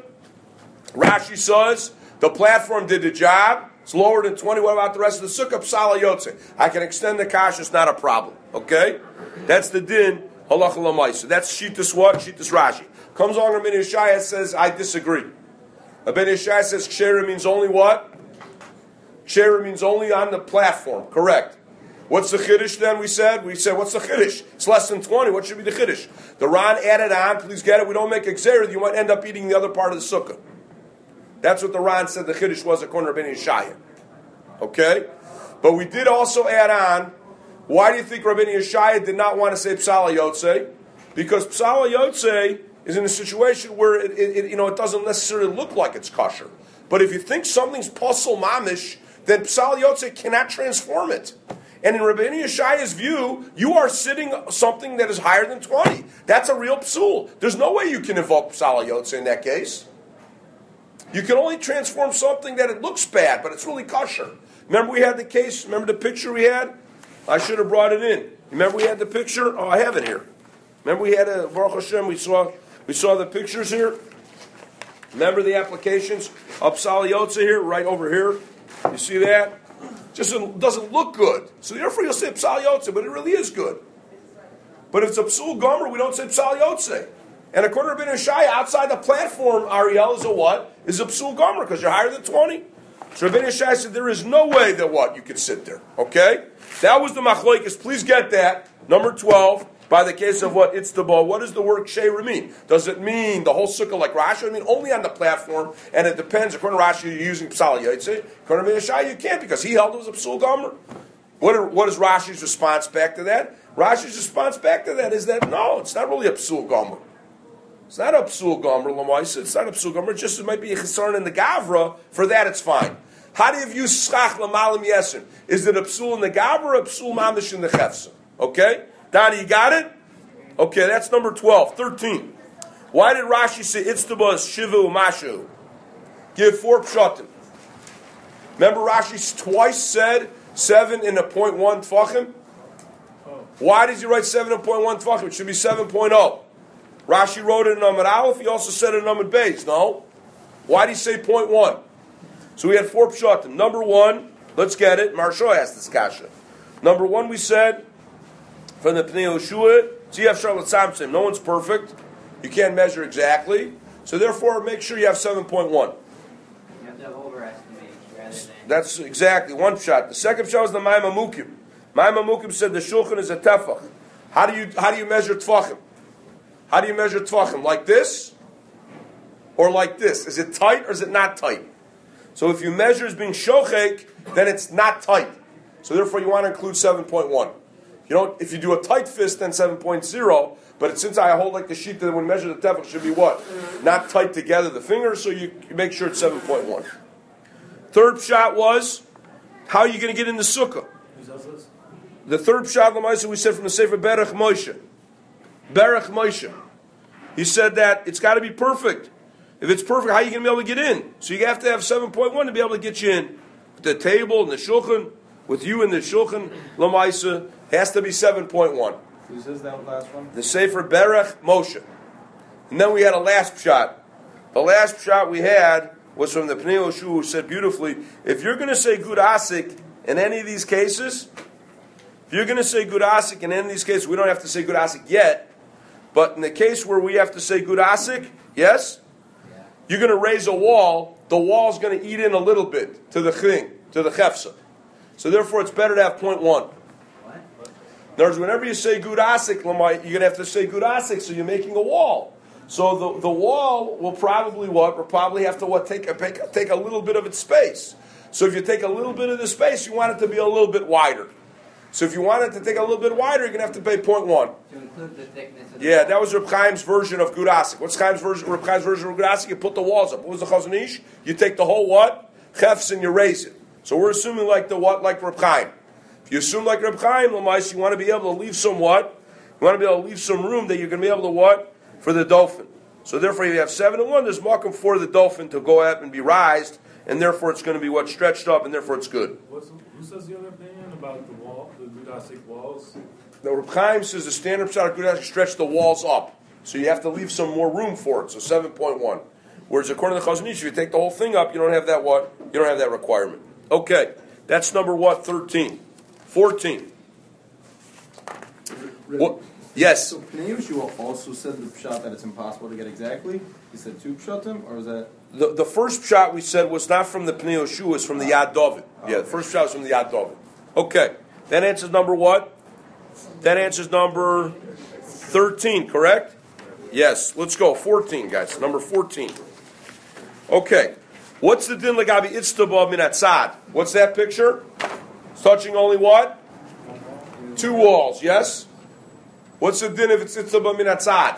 Rashi says, the platform did the job. It's lower than 20. What about the rest of the sukkah? Psal HaYotze. I can extend the kasha. It's not a problem. Okay? That's the din. Halacha l'maisa. That's Shittas what? Shittas Rashi. Comes along Rabbeinu Yeshaya says, I disagree. Rabbeinu Yeshaya says Ksheira means only what? Ksheira means only on the platform. Correct. What's the Chiddush then? We said, what's the Chiddush? It's less than 20. What should be the Chiddush? The Ran added on. Please get it. We don't make a Xerah. You might end up eating the other part of the sukkah. That's what the Ran said the Chiddush was according to Rabbeinu Yeshaya. Okay? But we did also add on, why do you think Rabbeinu Yeshaya did not want to say Psal HaYotze? Because Psal HaYotze is in a situation where it doesn't necessarily look like it's kosher. But if you think something's Pasal Mamish, then Psal HaYotze cannot transform it. And in Rabbeinu Yeshaya's view, you are sitting something that is higher than 20. That's a real psul. There's no way you can invoke Psal HaYotze in that case. You can only transform something that it looks bad, but it's really kosher. Remember we had the case, remember the picture we had? I should have brought it in. Remember we had the picture? Oh, I have it here. Remember we had a, Baruch Hashem, we saw the pictures here? Remember the applications of Psal HaYotze here, right over here? You see that? Just doesn't look good. So therefore you'll say Psal HaYotze, but it really is good. But if it's a Psul Gomer, we don't say Psal HaYotze. And according to Rabbeinu Yeshaya, outside the platform, Ariel is a what? Is a Psul Gomer, because you're higher than 20. So Rabbeinu Yeshaya said there is no way that what? You could sit there. Okay? That was the Machlokes. Please get that. Number 12, by the case of what? It's the ball. What does the word Ksheira mean? Does it mean the whole sukkah like Rashi? I mean, only on the platform, and it depends. According to Rashi, you're using Psal HaYotze. According to Rabbeinu Yeshaya, you can't, because he held it was a Psul Gomer. What is Rashi's response back to that? Rashi's response back to that is that, no, it's not really a Psul Gomer. It's not a Psul Gomer, Lamaisa. It's not a Psul Gomer. Just it might be a Chesaron in the Gavra. For that, it's fine. How do you view Schach Lamalim Yesrim? Is it a Psul in the Gavra or a Psul Mamish in the Chefsa? Okay? Donnie, you got it? Okay, that's number 12. 13. Why did Rashi say Itztaba is Shivu Mashu? Give 4 pshatim. Remember Rashi twice said 7 in a 0.1 Tfachim? Why does he write 7.1 Tfachim? It should be 7.0. Rashi wrote it in Amud Aleph. He also said it in Amud Beis. No? Why did he say 0.1? So we had 4 pshatim. Number 1, let's get it. Marsha asked this kasha. Number 1, we said from the Pnei Yoshua, Tziyaf Charlotte Samson. No one's perfect. You can't measure exactly. So therefore, make sure you have 7.1. You have to overestimate rather than... That's exactly one shot. The second shot was the Maimon Mukim. Maimon Mukim said the shulchan is a tefach. How do you measure tefachim? How do you measure tefachim? Like this? Or like this? Is it tight or is it not tight? So if you measure as being shochek, then it's not tight. So therefore you want to include 7.1. You don't, if you do a tight fist, then 7.0, but since I hold like the sheet that when measure the tefach should be what? Not tight together, the fingers, so you make sure it's 7.1. Third shot was, how are you going to get in the sukkah? The third shot, Lamaisa, we said from the Sefer Berech Moshe. Berech Moshe. He said that it's got to be perfect. If it's perfect, how are you going to be able to get in? So you have to have 7.1 to be able to get you in. The table and the shulchan, with you in the shulchan, Lamaisa, has to be 7.1. Who says that last one? The Sefer Berech Moshe. And then we had a last shot. The last shot we had was from the Pnei Yoshu, who said beautifully, if you're going to say Gud Asik in any of these cases, we don't have to say Gud Asik yet, but in the case where we have to say Gud Asik, yes, you're going to raise a wall, the wall's going to eat in a little bit to the thing, to the chefsa. So therefore it's better to have 0.1. In other words, whenever you say Gud Asik, you're going to have to say Gud Asik, so you're making a wall. So the wall will probably what? Will probably have to take a little bit of its space. So if you take a little bit of the space, you want it to be a little bit wider. So if you want it to take a little bit wider, you're going to have to pay 0.1. To include the thickness of Yeah, that was Reb Chaim's version of Gud Asik. What's Reb Chaim's version of Gud Asik? You put the walls up. What was the Chazon Ish? You take the whole what? Chefs and you raise it. So we're assuming like the what? Like Reb Chaim. If you assume like Reb Chaim, Lamais, you want to be able to leave some what? You want to be able to leave some room that you're going to be able to what? For the dolphin. So therefore you have 7 and 1, there's makom for the dolphin to go up and be raised, and therefore it's going to be what? Stretched up, and therefore it's good. Who says the other opinion about the wall, the Gudasik walls? The Reb Chaim says the standard shot of Gudasik stretch the walls up. So you have to leave some more room for it, so 7.1. Whereas according to the Chazon Ish, if you take the whole thing up, you don't have that what? You don't have that requirement. Okay, that's number what? 13. 14. What? Yes. So Pnei Yeshua also said the pshat that it's impossible to get exactly. He said 2 pshatim, or was that? The first shot we said was not from the Pnei Yeshua, it's from the Yad David. Yeah, the first shot was from the Yad David. Okay, that answers number what? That answers number 13, correct? Yes, let's go. 14, guys. Number 14. Okay. What's the din legabi itztaba min atzad? What's that picture? It's touching only what? 2 walls, yes? What's the din if it's itztaba min atzad?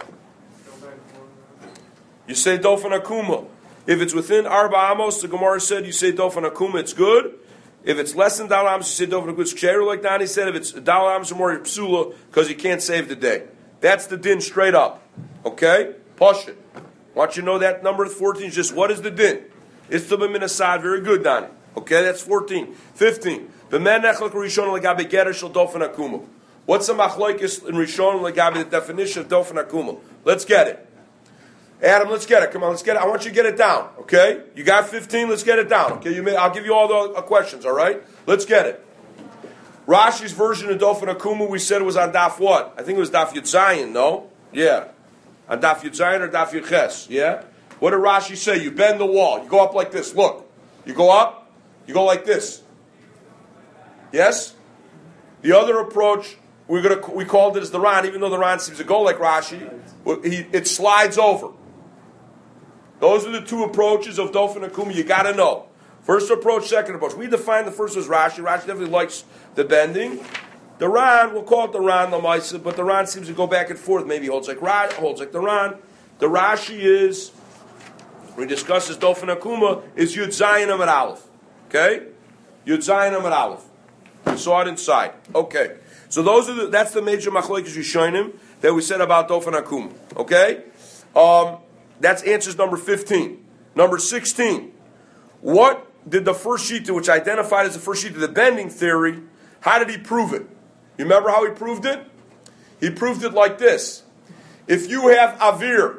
You say dofen akuma. If it's within arba amos, the Gemara said you say dofen akuma, it's good. If it's less than dal amos, you say dofen akuma, it's ksheru, like Dani said. If it's dal amos or more, psula, because you can't save the day. That's the din straight up. Okay? Push it. Want you to know that number 14 is just what is the din? Itztaba min atzad, very good, Dani. Okay, that's 14. 15. B'men nechlek rishon legabe gerer shel dofen akuma. What's the machlokes in Rishon legabe the definition of dofen akuma? Let's get it. Adam, let's get it. Come on, let's get it. I want you to get it down, okay? You got 15, let's get it down, okay? I'll give you all the questions, all right? Let's get it. Rashi's version of dofen akuma, we said it was on daf what? I think it was daf Yud Zayin, no? Yeah. On daf Yud Zayin or daf Yud Ches, yeah? What did Rashi say? You bend the wall. You go up like this. Look. You go up, you go like this. Yes? The other approach, we called it as the Ran, even though the Ran seems to go like Rashi, it slides over. Those are the 2 approaches of dofen akuma you got to know. First approach, second approach. We define the first as Rashi. Rashi definitely likes the bending. The Ran, we'll call it the Ran, the Maisa, but the Ran seems to go back and forth. Maybe holds like the Ran. The Rashi is, we discuss this dofen akuma, is Yud Zayin Amud Aleph. Okay? Yud Zayin Amud Aleph. We saw it inside. Okay. So that's the major machlokes Rishonim that we said about dofen akuma. Okay? That's answers number 15. Number 16. What did the first sheet, which identified as the first sheet of the bending theory, how did he prove it? You remember how he proved it? He proved it like this. If you have avir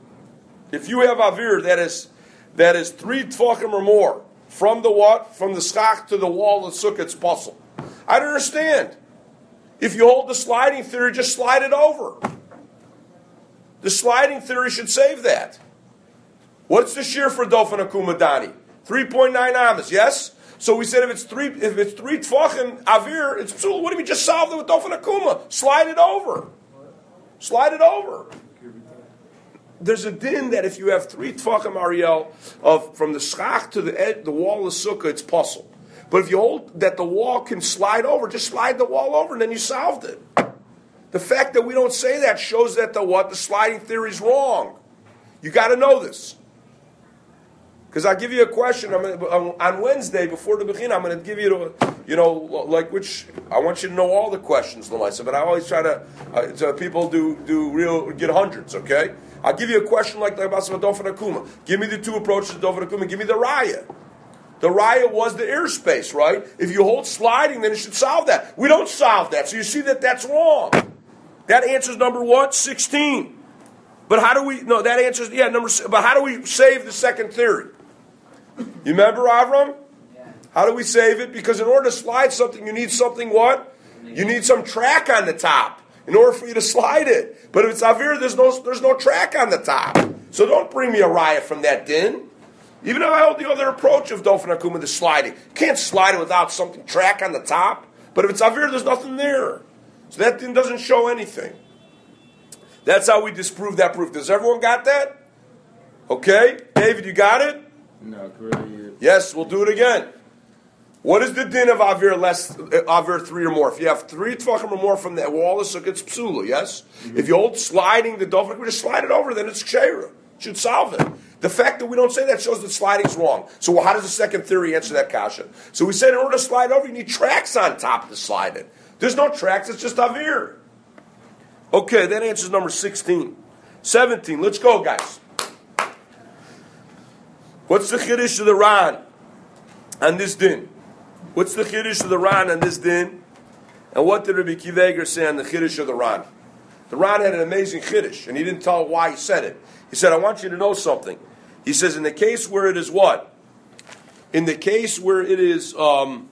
that is 3 tefachim or more, from the what? From the schach to the wall of the sukkah, it's puzzle. I don't understand. If you hold the sliding theory, just slide it over. The sliding theory should save that. What's the shear for dofen akuma, Dani? 3.9 amas, yes? So we said if it's three tefachim avir, it's psul. What do we just solve it with dofen akuma? Slide it over. Slide it over. There's a din that if you have 3 tefachim Ariel from the schach to the wall of sukkah, it's puzzle. But if you hold that the wall can slide over, just slide the wall over and then you solved it. The fact that we don't say that shows that the sliding theory is wrong. You got to know this. Because I'll give you a question on Wednesday before the Bechina. I'm going to give you, which I want you to know all the questions, Lamaisa. But I always try to people get hundreds. Okay, I'll give you a question like the about Dofen Akuma. Give me the two approaches to Dofen Akuma. Give me the Raya. The Raya was the airspace, right? If you hold sliding, then it should solve that. We don't solve that, so you see that that's wrong. That answers number what? 16. But how do we? No, that answers number. But how do we save the second theory? You remember, Avram? Yeah. How do we save it? Because in order to slide something, you need something what? You need some track on the top in order for you to slide it. But if it's Avir, there's no track on the top. So don't bring me a raya from that din. Even if I hold the other approach of Dofen Akuma, the sliding. You can't slide it without something track on the top. But if it's Avir, there's nothing there. So that din doesn't show anything. That's how we disprove that proof. Does everyone got that? Okay. David, you got it? No, correct. Yes, we'll do it again. What is the din of Avir 3 or more? If you have 3 tefachim or more from that wall, it's psula, yes? Mm-hmm. If you hold sliding the Dofen, we just slide it over, then it's kshera. Should solve it. The fact that we don't say that shows that sliding is wrong. So how does the second theory answer that kasha? So we said in order to slide over, you need tracks on top to slide it. There's no tracks, it's just Avir. Okay, that answers number 16. 17, let's go, guys. What's the chiddush of the Ran on this din? What's the chiddush of the Ran on this din? And what did Rabbi Akiva Eiger say on the chiddush of the Ran? The Ran had an amazing chiddush, and he didn't tell why he said it. He said, I want you to know something. He says, in the case where it is what? In the case where it is, remember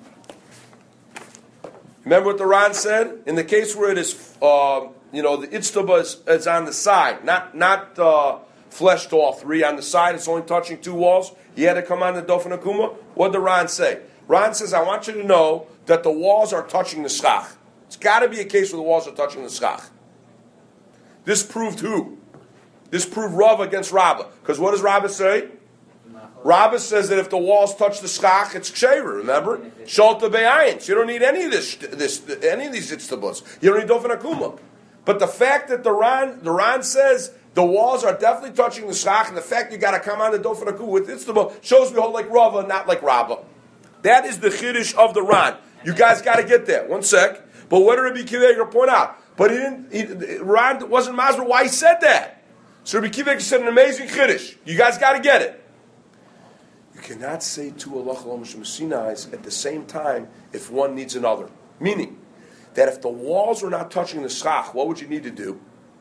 what the Ran said? In the case where it is, the itztaba is on the side, not fleshed all 3 on the side. It's only touching 2 walls. He had to come on the Dofen Akuma. What did Ran say? Ran says, I want you to know that the walls are touching the schach. It's got to be a case where the walls are touching the schach. This proved who? This proved Rav against Rabbah. Because what does Rabbah say? Rabbah says that if the walls touch the schach, it's kshever. Remember, shalta be'ayin. So you don't need any of any of these itztabos. You don't need Dofen Akuma. But the fact that the Ran says the walls are definitely touching the schach, and the fact you got to come on the Dofen Akuma with itztabah shows we hold like Rava, not like Rabbah. That is the chiddush of the Ran. You guys got to get that. One sec. But what did Rabbi Akiva Eiger point out? But Ran wasn't masber why he said that. So Rabbi Akiva Eiger said an amazing chiddush. You guys got to get it. You cannot say 2 halacha l'mishum sinais at the same time if one needs another. Meaning that if the walls are not touching the schach, what would you need to do?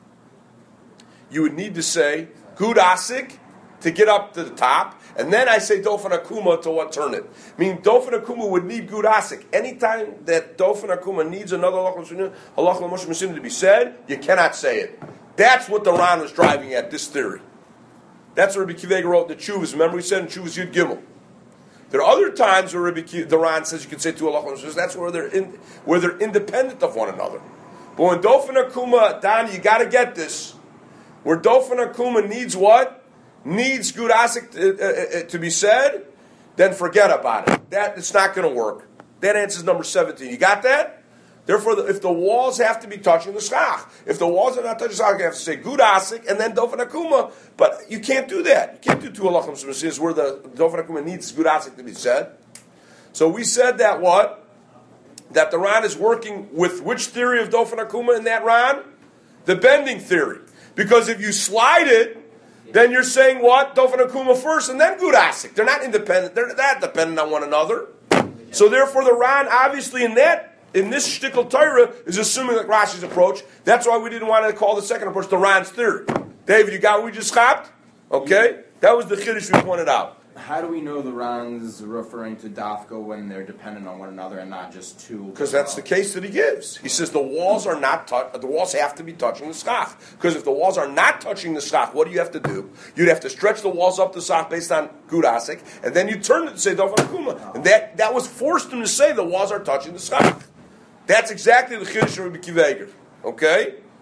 You would need to say gud asik to get up to the top, and then I say Dofen Akuma to what turn it. Meaning Dofen Akuma would need gud asik. Anytime that Dofen Akuma needs another halacha l'mishum to be said, you cannot say it. That's what the Ran was driving at, this theory. That's what Rabbi Akiva Eiger wrote in the Chuvas. Remember we said in Chuvas Yud Gimel. There are other times where the Ran says you can say 2 halacha. That's where they're independent of one another. But when Dofen Akuma, Don, you got to get this. Where Dofen Akuma needs what? Needs gud asik to be said, then forget about it. That it's not going to work. That answers number 17. You got that? Therefore, if the walls have to be touching the schach, if the walls are not touching the schach, you have to say gud asik and then Dofen Akuma. But you can't do that. You can't do 2 halachim where the Dofen Akuma needs gud asik to be said. So we said that what? That the Ran is working with which theory of Dofen Akuma in that Ran? The bending theory. Because if you slide it, then you're saying what? Dofen Akuma first and then gud asik. They're not independent. They're not dependent on one another. So therefore the Ran, obviously in this shtickle Torah, is assuming like Rashi's approach. That's why we didn't want to call the second approach the Ran's theory. David, you got what we just chopped? Okay? That was the chiddush we pointed out. How do we know the Ran's referring to Dafka when they're dependent on one another and not just 2? Because that's the case that he gives. He says the walls are not the walls have to be touching the schach. Because if the walls are not touching the schach, what do you have to do? You'd have to stretch the walls up the schach based on gud asik, and then you turn it and say Dofen Akuma. And that was forced him to say the walls are touching the schach. That's exactly the chiddush of Rabbi Akiva Eiger. Okay?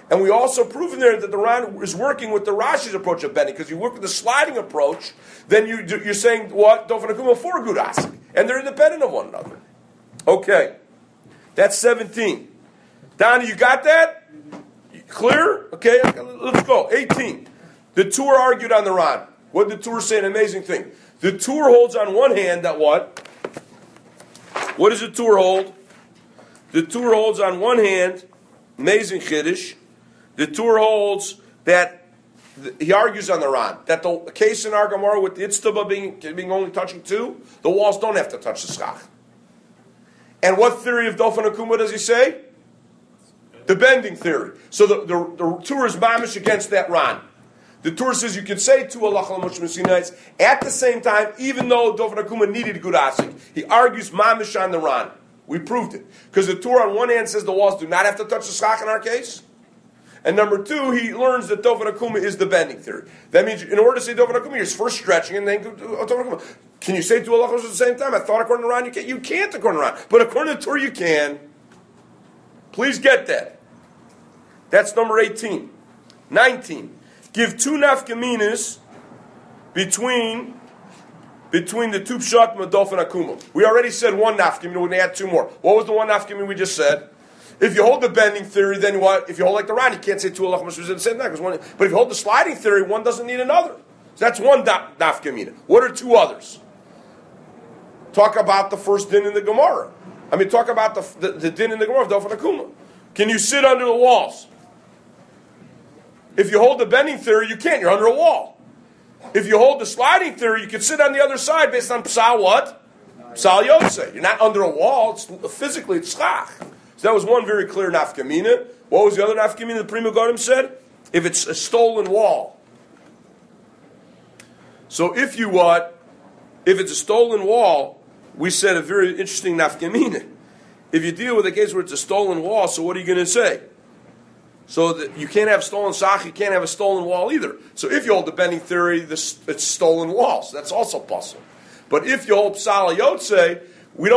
And we also proven there that the Ran is working with the Rashi's approach of bending, because you work with the sliding approach, then you're saying what? Dofen Akuma for Gudasik. And they're independent of one another. Okay. That's 17. Donnie, you got that? Clear? Okay, let's go. 18. The Tur argued on the Ran. What did the Tur say? An amazing thing. The Tur holds on one hand that what? What does the Tur hold? The Tur holds on one hand, amazing Chiddush. The Tur holds that, he argues on the Ran, that the case in our Gemara with the Itztaba being only touching two, the walls don't have to touch the Schach. And what theory of Dofen Akuma does he say? The bending theory. So the Tur is mamish against that Ran. The Tur says you can say two halacha l'mosheh Sinaites at the same time, even though Dofen Akuma needed Gudasik. He argues mamish on the Ran. We proved it. Because the Tur on one hand says the walls do not have to touch the Schach in our case. And number two, he learns that Dofen Akuma is the bending theory. That means in order to say Dofen Akuma, you're first stretching and then Dofen Akuma. Can you say two halachos at the same time? I thought according to Ran you can't. You can't according to Ran. But according to the Tur you can. Please get that. That's number 18. 19. Give two nafkaminas between the two pshat and Dofen Akuma. We already said one nafkamin, we're going to add two more. What was the one nafkamin we just said? If you hold the bending theory, then what? If you hold like the Ran, you can't say two halachos at the same time. But if you hold the sliding theory, one doesn't need another. So that's one nafkamina. What are two others? Talk about the first din in the Gemara. Talk about the din in the Gemara of Dofen Akuma. Can you sit under the walls? If you hold the bending theory, you can't. You're under a wall. If you hold the sliding theory, you can sit on the other side based on psal what? Psal yotze. You're not under a wall. Physically, it's schach. So that was one very clear nafkamina. What was the other nafkamina the Prima Godim said? If it's a stolen wall. So if it's a stolen wall, we said a very interesting nafkamina. If you deal with a case where it's a stolen wall, so what are you going to say? So that you can't have stolen sach, you can't have a stolen wall either. So if you hold the bending theory, it's stolen walls. That's also possible. But if you hold psal yotze, we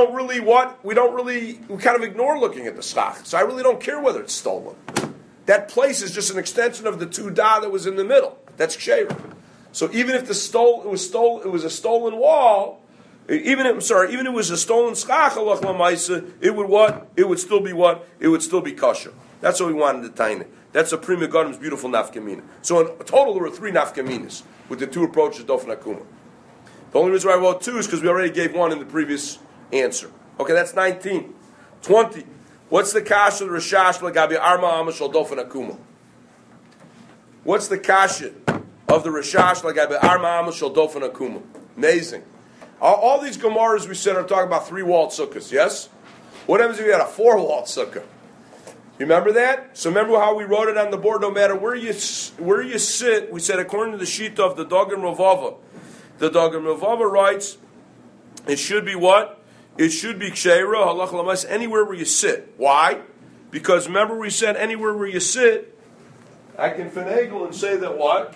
kind of ignore looking at the schach. So I really don't care whether it's stolen. That place is just an extension of the two da that was in the middle. That's ksheira. So even if it was a stolen wall, even if it was a stolen schach, it would what? It would still be what? It would still be kosher. That's what we wanted to tie in. That's a Prima Godim's beautiful nafkamina. So in total there were three nafkaminas with the two approaches Dofen Akuma. The only reason why I wrote two is because we already gave one in the previous answer. Okay, that's 19. 20. What's the kasha of the Rashash Lagabi Arma Amashal Dofen Akuma? What's the kasha of the Rashash Lagabi Arma Amashal Dofen Akuma? Amazing. All these Gemaras we said are talking about three-walled sukkahs, yes? What happens if you had a four-walled sukkah? You remember that? So remember how we wrote it on the board, no matter where you sit, we said according to the sheet of the Dagam Ravava. The Dagam Ravava writes, it should be what? It should be ksheira, halach lamas, anywhere where you sit. Why? Because remember we said anywhere where you sit, I can finagle and say that what?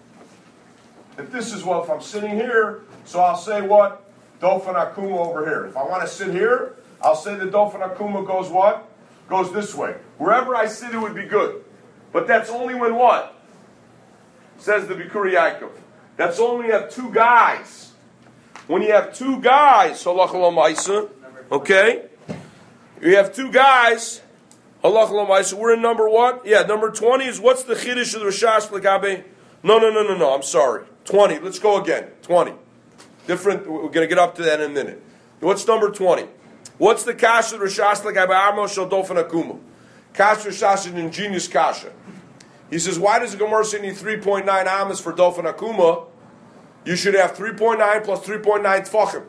If this is if I'm sitting here, so I'll say what? Dofen Akuma over here. If I want to sit here, I'll say the Dofen Akuma goes what? Goes this way. Wherever I sit, it would be good. But that's only when what? Says the Bikuri Yaakov. That's only when you have two guys. When you have two guys, halach l'maisa, okay? You have two guys, halach l'maisa. We're in number what? Yeah, number 20 is what's the chiddush of the Rashash l'gabe? No, I'm sorry. 20, let's go again. 20. Different, we're going to get up to that in a minute. What's number 20? What's the kasha of Rashash l'gabe Armo shel Dofen Akuma? Kasha Rashash is an ingenious kasha. He says, why does the Gemara say you need 3.9 amas for Dofen Akuma? You should have 3.9 plus 3.9 tfachim.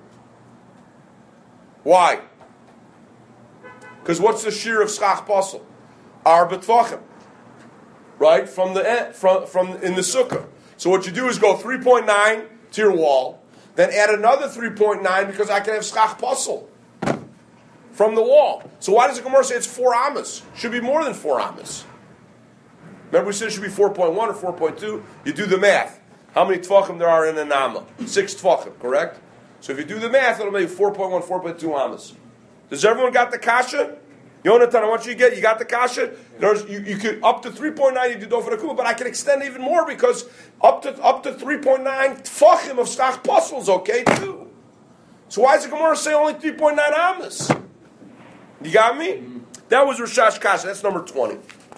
Why? Because what's the shear of schach pasel? Arba tfachim. Right? From in the sukkah. So what you do is go 3.9 to your wall, then add another 3.9 because I can have schach pasel from the wall. So why does the Gemara say it's 4 amas? Should be more than 4 amas. Remember we said it should be 4.1 or 4.2. You do the math. How many tfachim there are in an amma? 6 tfachim, correct? So if you do the math, it'll be 4.1, 4.2 amas. Does everyone got the kasha? Yonatan, I want you to you got the kasha? You could, up to 3.9 you do Dofen Akuma, but I can extend even more because up to 3.9 tfachim of stach puzzles, okay, too. So why does the Gemara say only 3.9 amas? You got me? That was Rashash kasha. That's number 20.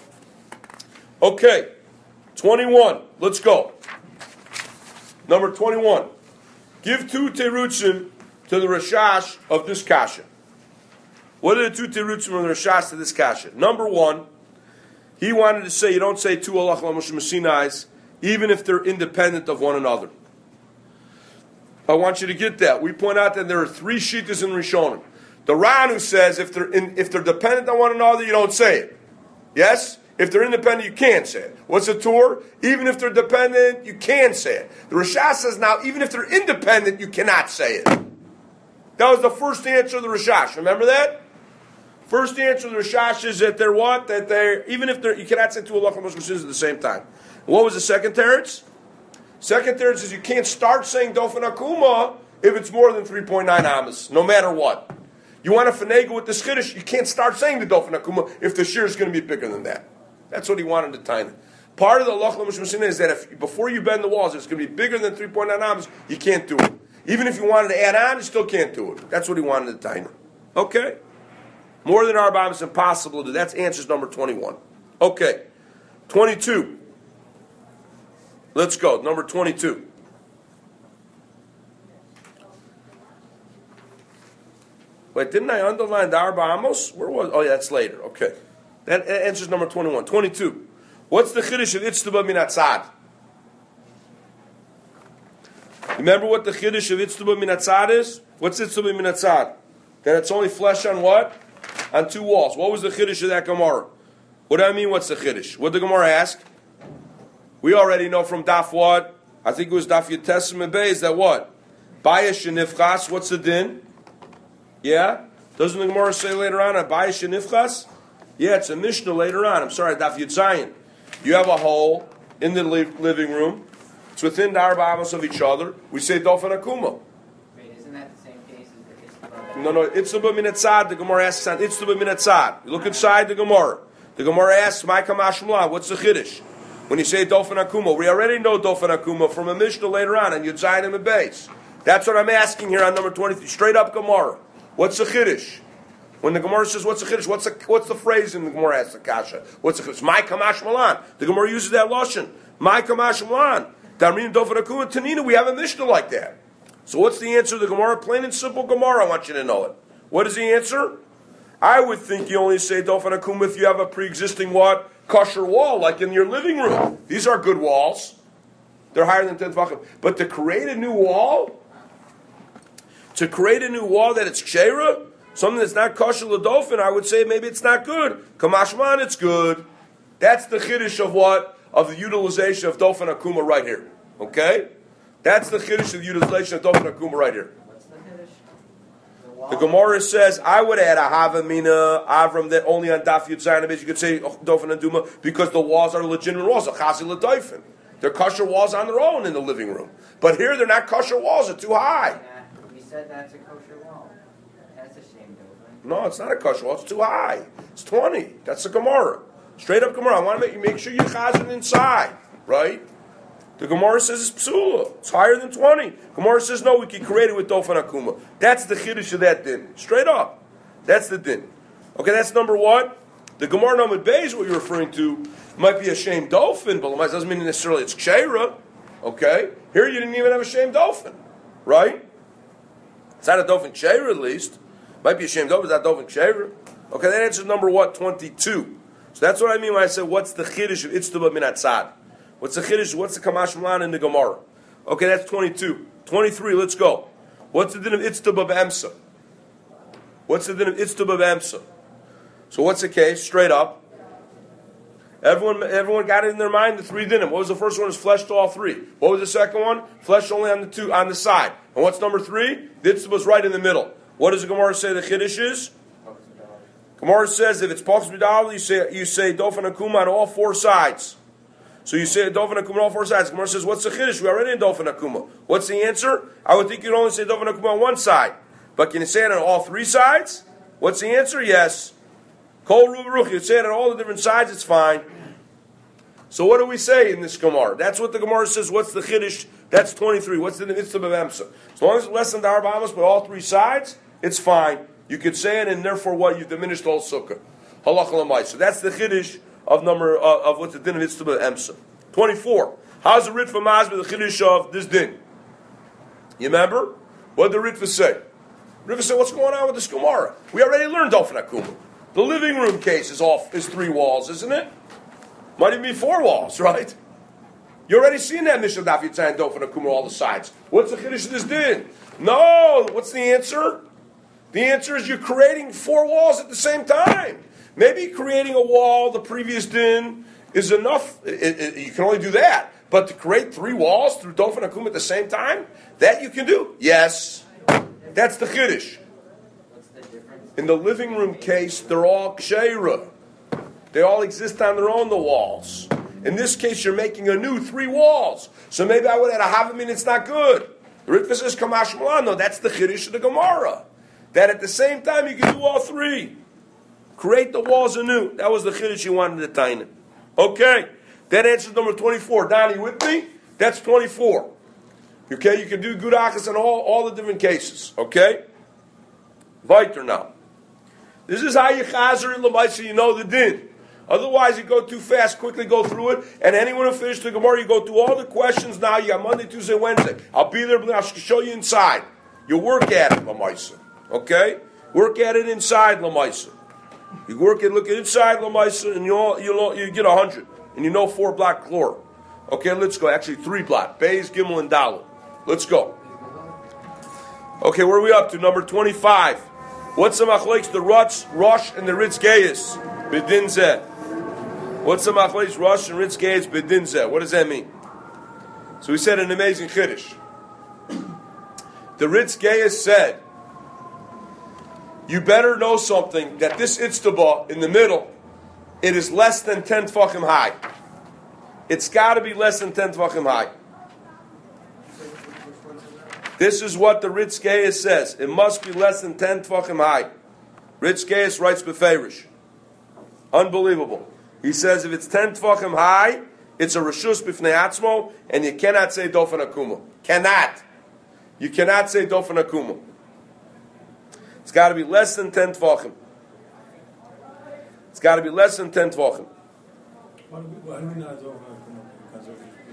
Okay, 21. Let's go. Number 21. Give two terutzim to the Rashash of this kasha. What are the two terutzim of the Rashash to this kasha? Number one, he wanted to say you don't say two halach l'moshe mesinais even if they're independent of one another. I want you to get that. We point out that there are three shittas in Rishonim. The Ranu says if they're dependent on one another, you don't say it. Yes? If they're independent, you can't say it. What's the Tur? Even if they're dependent, you can say it. The Rashash says now, even if they're independent, you cannot say it. That was the first answer of the Rashash. Remember that? First answer of the Rashash is that they're what? That they're, even if they're, you cannot say two halacha l'moshe at the same time. What was the second teretz? Second teretz is you can't start saying Dofen Akuma if it's more than 3.9 amas, no matter what. You want to finagle with the Chiddush, you can't start saying the Dofen Akuma if the shir is going to be bigger than that. That's what he wanted to tie in. Part of the halacha l'moshe is that if before you bend the walls, it's going to be bigger than 3.9 amas, you can't do it. Even if you wanted to add on, you still can't do it. That's what he wanted to tie in. Okay? More than Arba'am is impossible to do. That's answers number 21. Okay. 22. Let's go. Number 22. Wait, didn't I underline the Arba'amos? Where was? Oh, yeah, that's later. Okay. That answers number 21. 22. What's the Chiddush of Itztuba min Atzad? Remember what the Chiddush of Itztuba min Atzad is? What's Itztuba min Atzad? That it's only flesh on what? On two walls. What was the Chiddush of that Gemara? What do I mean, what's the Chiddush? What did the Gemara ask? We already know from Daf what? I think it was Daf Yetesim and Beis that what? Bayesh and Nifchas, what's the din? Yeah? Doesn't the Gemara say later on, Bayesh and Nifchas? Yeah, it's a Mishnah later on. I'm sorry, Daf Yitzayin. You have a hole in the living room. It's within the Arba Amos of each other. We say Dofen Akuma. Wait, isn't that the same case as the Itztuba? No, Itztuba min Atzad. The Gemara asks on Itztuba min Atzad. You look inside the Gemara. The Gemara asks, "My Kamashmla, what's the Chiddush?" When you say Dofen Akuma, we already know Dofen Akuma from a Mishnah later on, and Yudzayin and Beis. That's what I'm asking here on number 23. Straight up Gemara. What's the Chiddush? When the Gemara says, what's the Chiddush? What's the phrase in the Gemara asks the Kasha? What's the Chiddush? My Kamash Malan. The Gemara uses that Lashon. My Kamash Malan. Damrin Dofen Akuma Tanina. We have a Mishnah like that. So what's the answer to the Gemara? Plain and simple Gemara. I want you to know it. What is the answer? I would think you only say Dofen Akuma if you have a pre-existing what? Kosher wall, like in your living room. These are good walls. They're higher than 10 tvachim. But to create a new wall, that it's kshera, something that's not kosher l'dofen, I would say maybe it's not good. Kamashman, it's good. That's the chiddush of what? Of the utilization of Dofen Akuma right here. Okay? That's the chiddush of the utilization of Dofen Akuma right here. What's the Chiddush? The Gemara says, I would add a Havamina Avram that only on Daf Yud Zayin you could say Dofen and Duma because the walls are legitimate walls, a Chasi l'Dofen. They're kosher walls on their own in the living room. But here they're not kosher walls, they're too high. We said that's a kosher wall. That's a shame, Dofen. No, it's not a kosher wall, it's too high. It's 20. That's the Gemara. Straight up Gemara. I want to make sure you chazan inside, right? The Gemara says it's psula. It's higher than 20. Gemara says no, we can create it with Dofen Akuma. That's the chiddush of that din. Straight up. That's the din. Okay, that's number one. The Gemara number Beis, what you're referring to, might be a shame Dofen, but it doesn't mean necessarily it's kshera. Okay? Here you didn't even have a shame Dofen. Right? It's not a Dofen kshera at least. Might be a shame Dofen, it's not Dofen kshera. Okay, that answers number what? 22. So that's what I mean when I say what's the chiddush of Itztuba min Atzad. What's the chiddush? What's the kamash malan in the Gemara? Okay, that's 22. 23, let's go. What's the din of Itztuba b'emsa? What's the din of Itztuba b'emsa? So what's the case? Straight up. Everyone got it in their mind, the three dinim. What was the first one? Is flesh to all three. What was the second one? Flesh only on the side. And what's number three? The Itztuba's right in the middle. What does the Gemara say the chiddush is? Gemara says if it's Pachs B'dal, you say Dofen Akuma on all four sides. So you say Dofen Akuma on all four sides. Gemara says, what's the chiddush? We're already in Dofen Akuma. What's the answer? I would think you'd only say Dofen Akuma on one side. But can you say it on all three sides? What's the answer? Yes. Kol Rubaruch, you say it on all the different sides, it's fine. So what do we say in this Gemara? That's what the Gemara says. What's the Chiddush? That's 23. What's the Mitzvah B'Emsa? As long as it's less than the Arba Amos by all three sides, it's fine. You could say it, and therefore what? You've diminished all Sukkah. Halacha l'may. So that's the Chiddush of what's the din of Mitzvah B'Emsa. 24. How's the Ritva Masber the Chiddush of this din? You remember? What did the Ritva say? Ritva said, what's going on with this Gemara? We already learned Dofen Akuma. The living room case is 3 walls, isn't it? Might even be 4 walls, right? You already seen that Mishnah Daf Yitzhak Dofen Akuma all the sides. What's the Chiddush of this din? No. What's the answer? The answer is you're creating 4 walls at the same time. Maybe creating a wall, the previous din, is enough. You can only do that. But to create 3 walls through Dofen Akuma at the same time, that you can do. Yes. That's the Chiddush. What's the difference? In the living room case, they're all ksheira. They all exist on their own, the walls. In this case, you're making a new 3 walls. So maybe I would add a Havamin, it's not good. The Ritva says, Kamash Malano, that's the Chiddush of the Gemara. That at the same time, you can do all 3. Create the walls anew. That was the Chiddush you wanted to Taina. Okay, that answers number 24. Donnie, with me? That's 24. Okay, you can do good achas in all the different cases. Okay? Weiter now. This is how you chazer in Lamaisa, you know the din. Otherwise, you go too fast, quickly go through it, and anyone who finished the Gemara, you go through all the questions now. You got Monday, Tuesday, Wednesday. I'll be there, I'll show you inside. You work at it, Lamaisa. Okay? Work at it inside, Lamaisa. You work at look at inside Lamaisa, and you get 100, and you know 4 block chlor. Okay, let's go. Actually, 3 block. Bays, Gimel, and Dalet. Let's go. Okay, where are we up to? Number 25. What's the machlekes? The Rosh, and the Ritz Gayis B'din Zeh. What's the machlekes? Rosh and Ritz Gayis B'din Zeh. What does that mean? So we said an amazing chiddush. The Ritz Gayis said, you better know something, that this Itztaba in the middle, it is less than 10 Tfachim high. It's got to be less than 10 Tfachim high. This is what the Ritz Gayis says. It must be less than 10 Tfachim high. Ritz Gayis writes Beferish. Unbelievable. He says if it's 10 Tfachim high, it's a Rishus B'fnei Atzmo, and you cannot say Dofen Akuma. Cannot. You cannot say Dofen Akuma. It's got to be less than 10 Tvachim. It's got to be less than 10 Tvachim. Why do we not Dofen Akuma?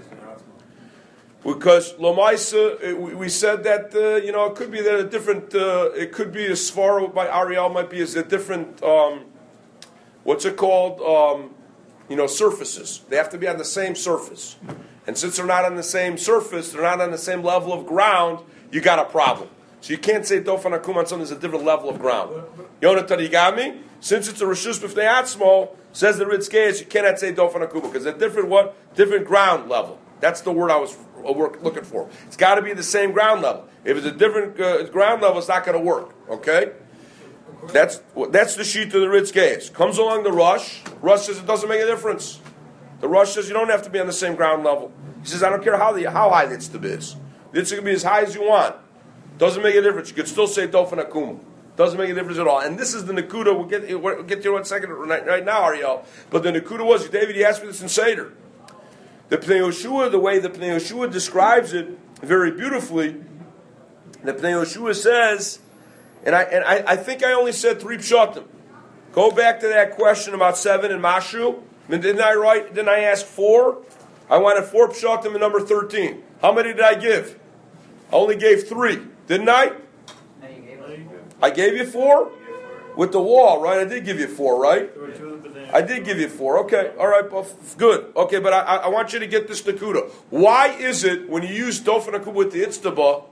Because Lomaisa, we said that it could be that a different. It could be a Svara by Ariel might be as a different. What's it called? Surfaces. They have to be on the same surface, and since they're not on the same surface, they're not on the same level of ground. You got a problem. So you can't say Dofen Akuma on something that's a different level of ground. Yonatan, you got me? Since it's a Rishus B'fnei Atzmo, says the Ritz Gayis, you cannot say Dofen Akuma because it's a different ground level. That's the word I was looking for. It's got to be the same ground level. If it's a different ground level, it's not going to work. Okay? That's the sheet of the Ritz Gayis. Comes along the Rosh. Rosh says it doesn't make a difference. The Rosh says you don't have to be on the same ground level. He says I don't care how high the Itztab is. The Itztab can be as high as you want. Doesn't make a difference. You could still say Dofen Akuma. Doesn't make a difference at all. And this is the Nakuda. We'll get to you in a second right now, Ariel. But the Nakuda was, David, you asked me this in Seder. The Pnei Yoshua, the way the Pnei Yoshua describes it very beautifully, the Pnei Yoshua says, and I think I only said 3 pshatim. Go back to that question about 7 and Mashu. Didn't I ask 4? I wanted 4 pshatim and number 13. How many did I give? I only gave 3. Didn't I? No, you gave us 4. I gave you 4? With the wall, right? I did give you 4, right? I did give you 4. Okay, all right, good. Okay, but I want you to get this Nakuda. Why is it, when you use Dofen Akuma with the Itztaba,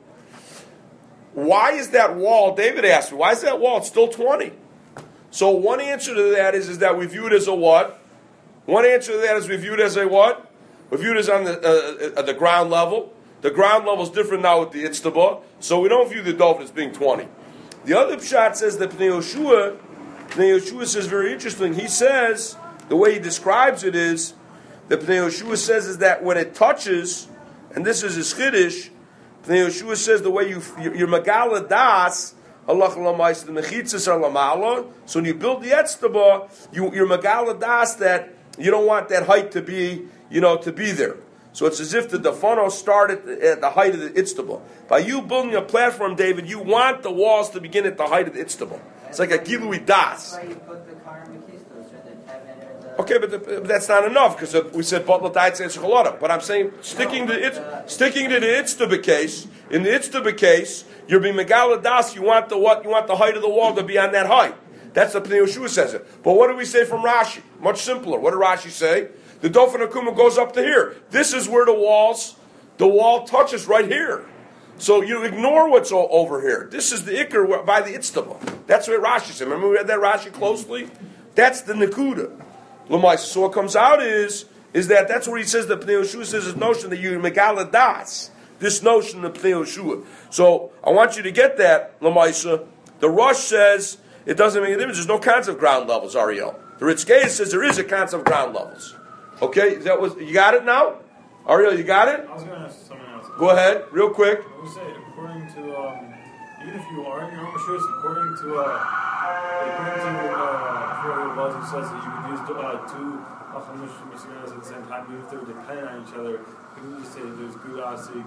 why is that wall, David asked me, why is that wall, it's still 20? So one answer to that is that we view it as a what? One answer to that is we view it as a what? We view it as on the ground level. The ground level is different now with the Itztaba, so we don't view the Dofen as being 20. The other pshat says that Pnei Yoshua says very interesting. He says, the way he describes it is, that Pnei Yoshua says is that when it touches, and this is his chiddush, Pnei Yoshua says the way you're Megala Das, Halacha l'maisa, the mechitzas are lamala. So when you build the etztaba, you're megala das that you don't want that height to be, to be there. So it's as if the dafano started at the height of the itztaba. By you building a platform, David, you want the walls to begin at the height of the itztaba. It's like a gilui das. That's why you put the car mekistos, or the tevin, or the... Okay, but that's not enough because we said batla tait says chalada. But I'm saying sticking to the itztaba case. In the itztaba case, you're being megala das. You want the what? You want the height of the wall to be on that height. That's the Pnei Yehoshua says it. But what do we say from Rashi? Much simpler. What did Rashi say? The Dofen Akuma goes up to here. This is where the wall touches right here. So you ignore what's over here. This is the Iker by the Itztaba. That's what Rashi said. Remember we read that Rashi closely? That's the Nakuda. So what comes out is that's where he says the Pnei Yehoshua says this notion that you megala das. This notion of Pnei Yehoshua. So I want you to get that, Lamaisa. The Rosh says it doesn't make a difference. There's no concept of ground levels, Ariel. The Ritzgeis says there is a concept of ground levels. Okay, you got it now? Ariel, you got it? I was going to ask something else. Go ahead, real quick. I would say, according to, even if you are in your own shoes, according to I forget what it was, who says that you could use two Achamush at the same time, even if they're dependent on each other. You can just say that there's good asik,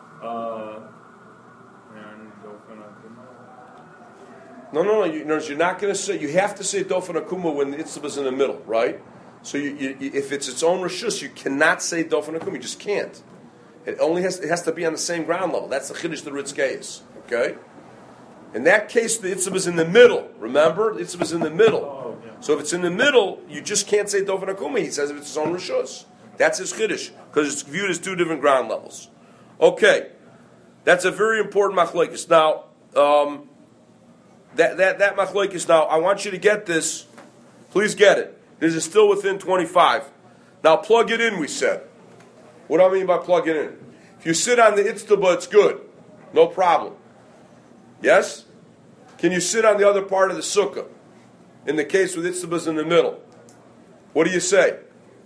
and Dofen Akuma. No. You're not going to say. You have to say Dofen Akuma when the Itztaba is in the middle, right? So if it's its own reshus, you cannot say Dofen Akuma. You just can't. It has to be on the same ground level. That's the Chiddush the Ritzgeis. Okay. In that case, the Itztaba is in the middle. Remember, the Itztaba is in the middle. Oh, yeah. So if it's in the middle, you just can't say Dofen Akuma. He says if it's its own reshus. That's his Chiddush because it's viewed as two different ground levels. Okay, that's a very important machlokes. Now, that machlokes. Now, I want you to get this. Please get it. This is still within 25. Now, plug it in, we said. What do I mean by plug it in? If you sit on the itztaba, it's good. No problem. Yes? Can you sit on the other part of the sukkah? In the case with itztabas in the middle. What do you say?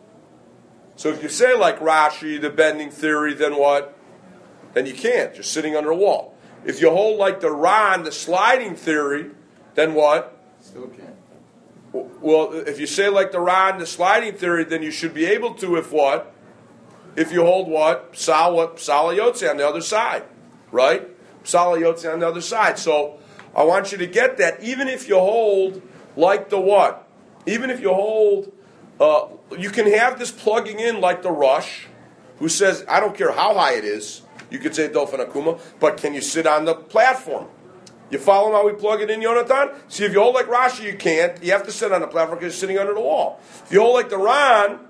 So if you say like Rashi, the bending theory, then what? Then you can't. You're sitting under a wall. If you hold like the Ran, the sliding theory, then what? Still can't. Well, if you say like the Ran, the sliding theory, then you should be able to if what? If you hold what? Psala Yotze on the other side. Right? Psala Yotze on the other side. So I want you to get that. Even if you hold like the what? Even if you hold, you can have this plugging in like the Rush, who says, I don't care how high it is, you could say Dofen Akuma, but can you sit on the platform? You follow how we plug it in, Yonatan? See, if you hold like Rashi, you can't. You have to sit on the platform because you're sitting under the wall. If you hold like the Ran,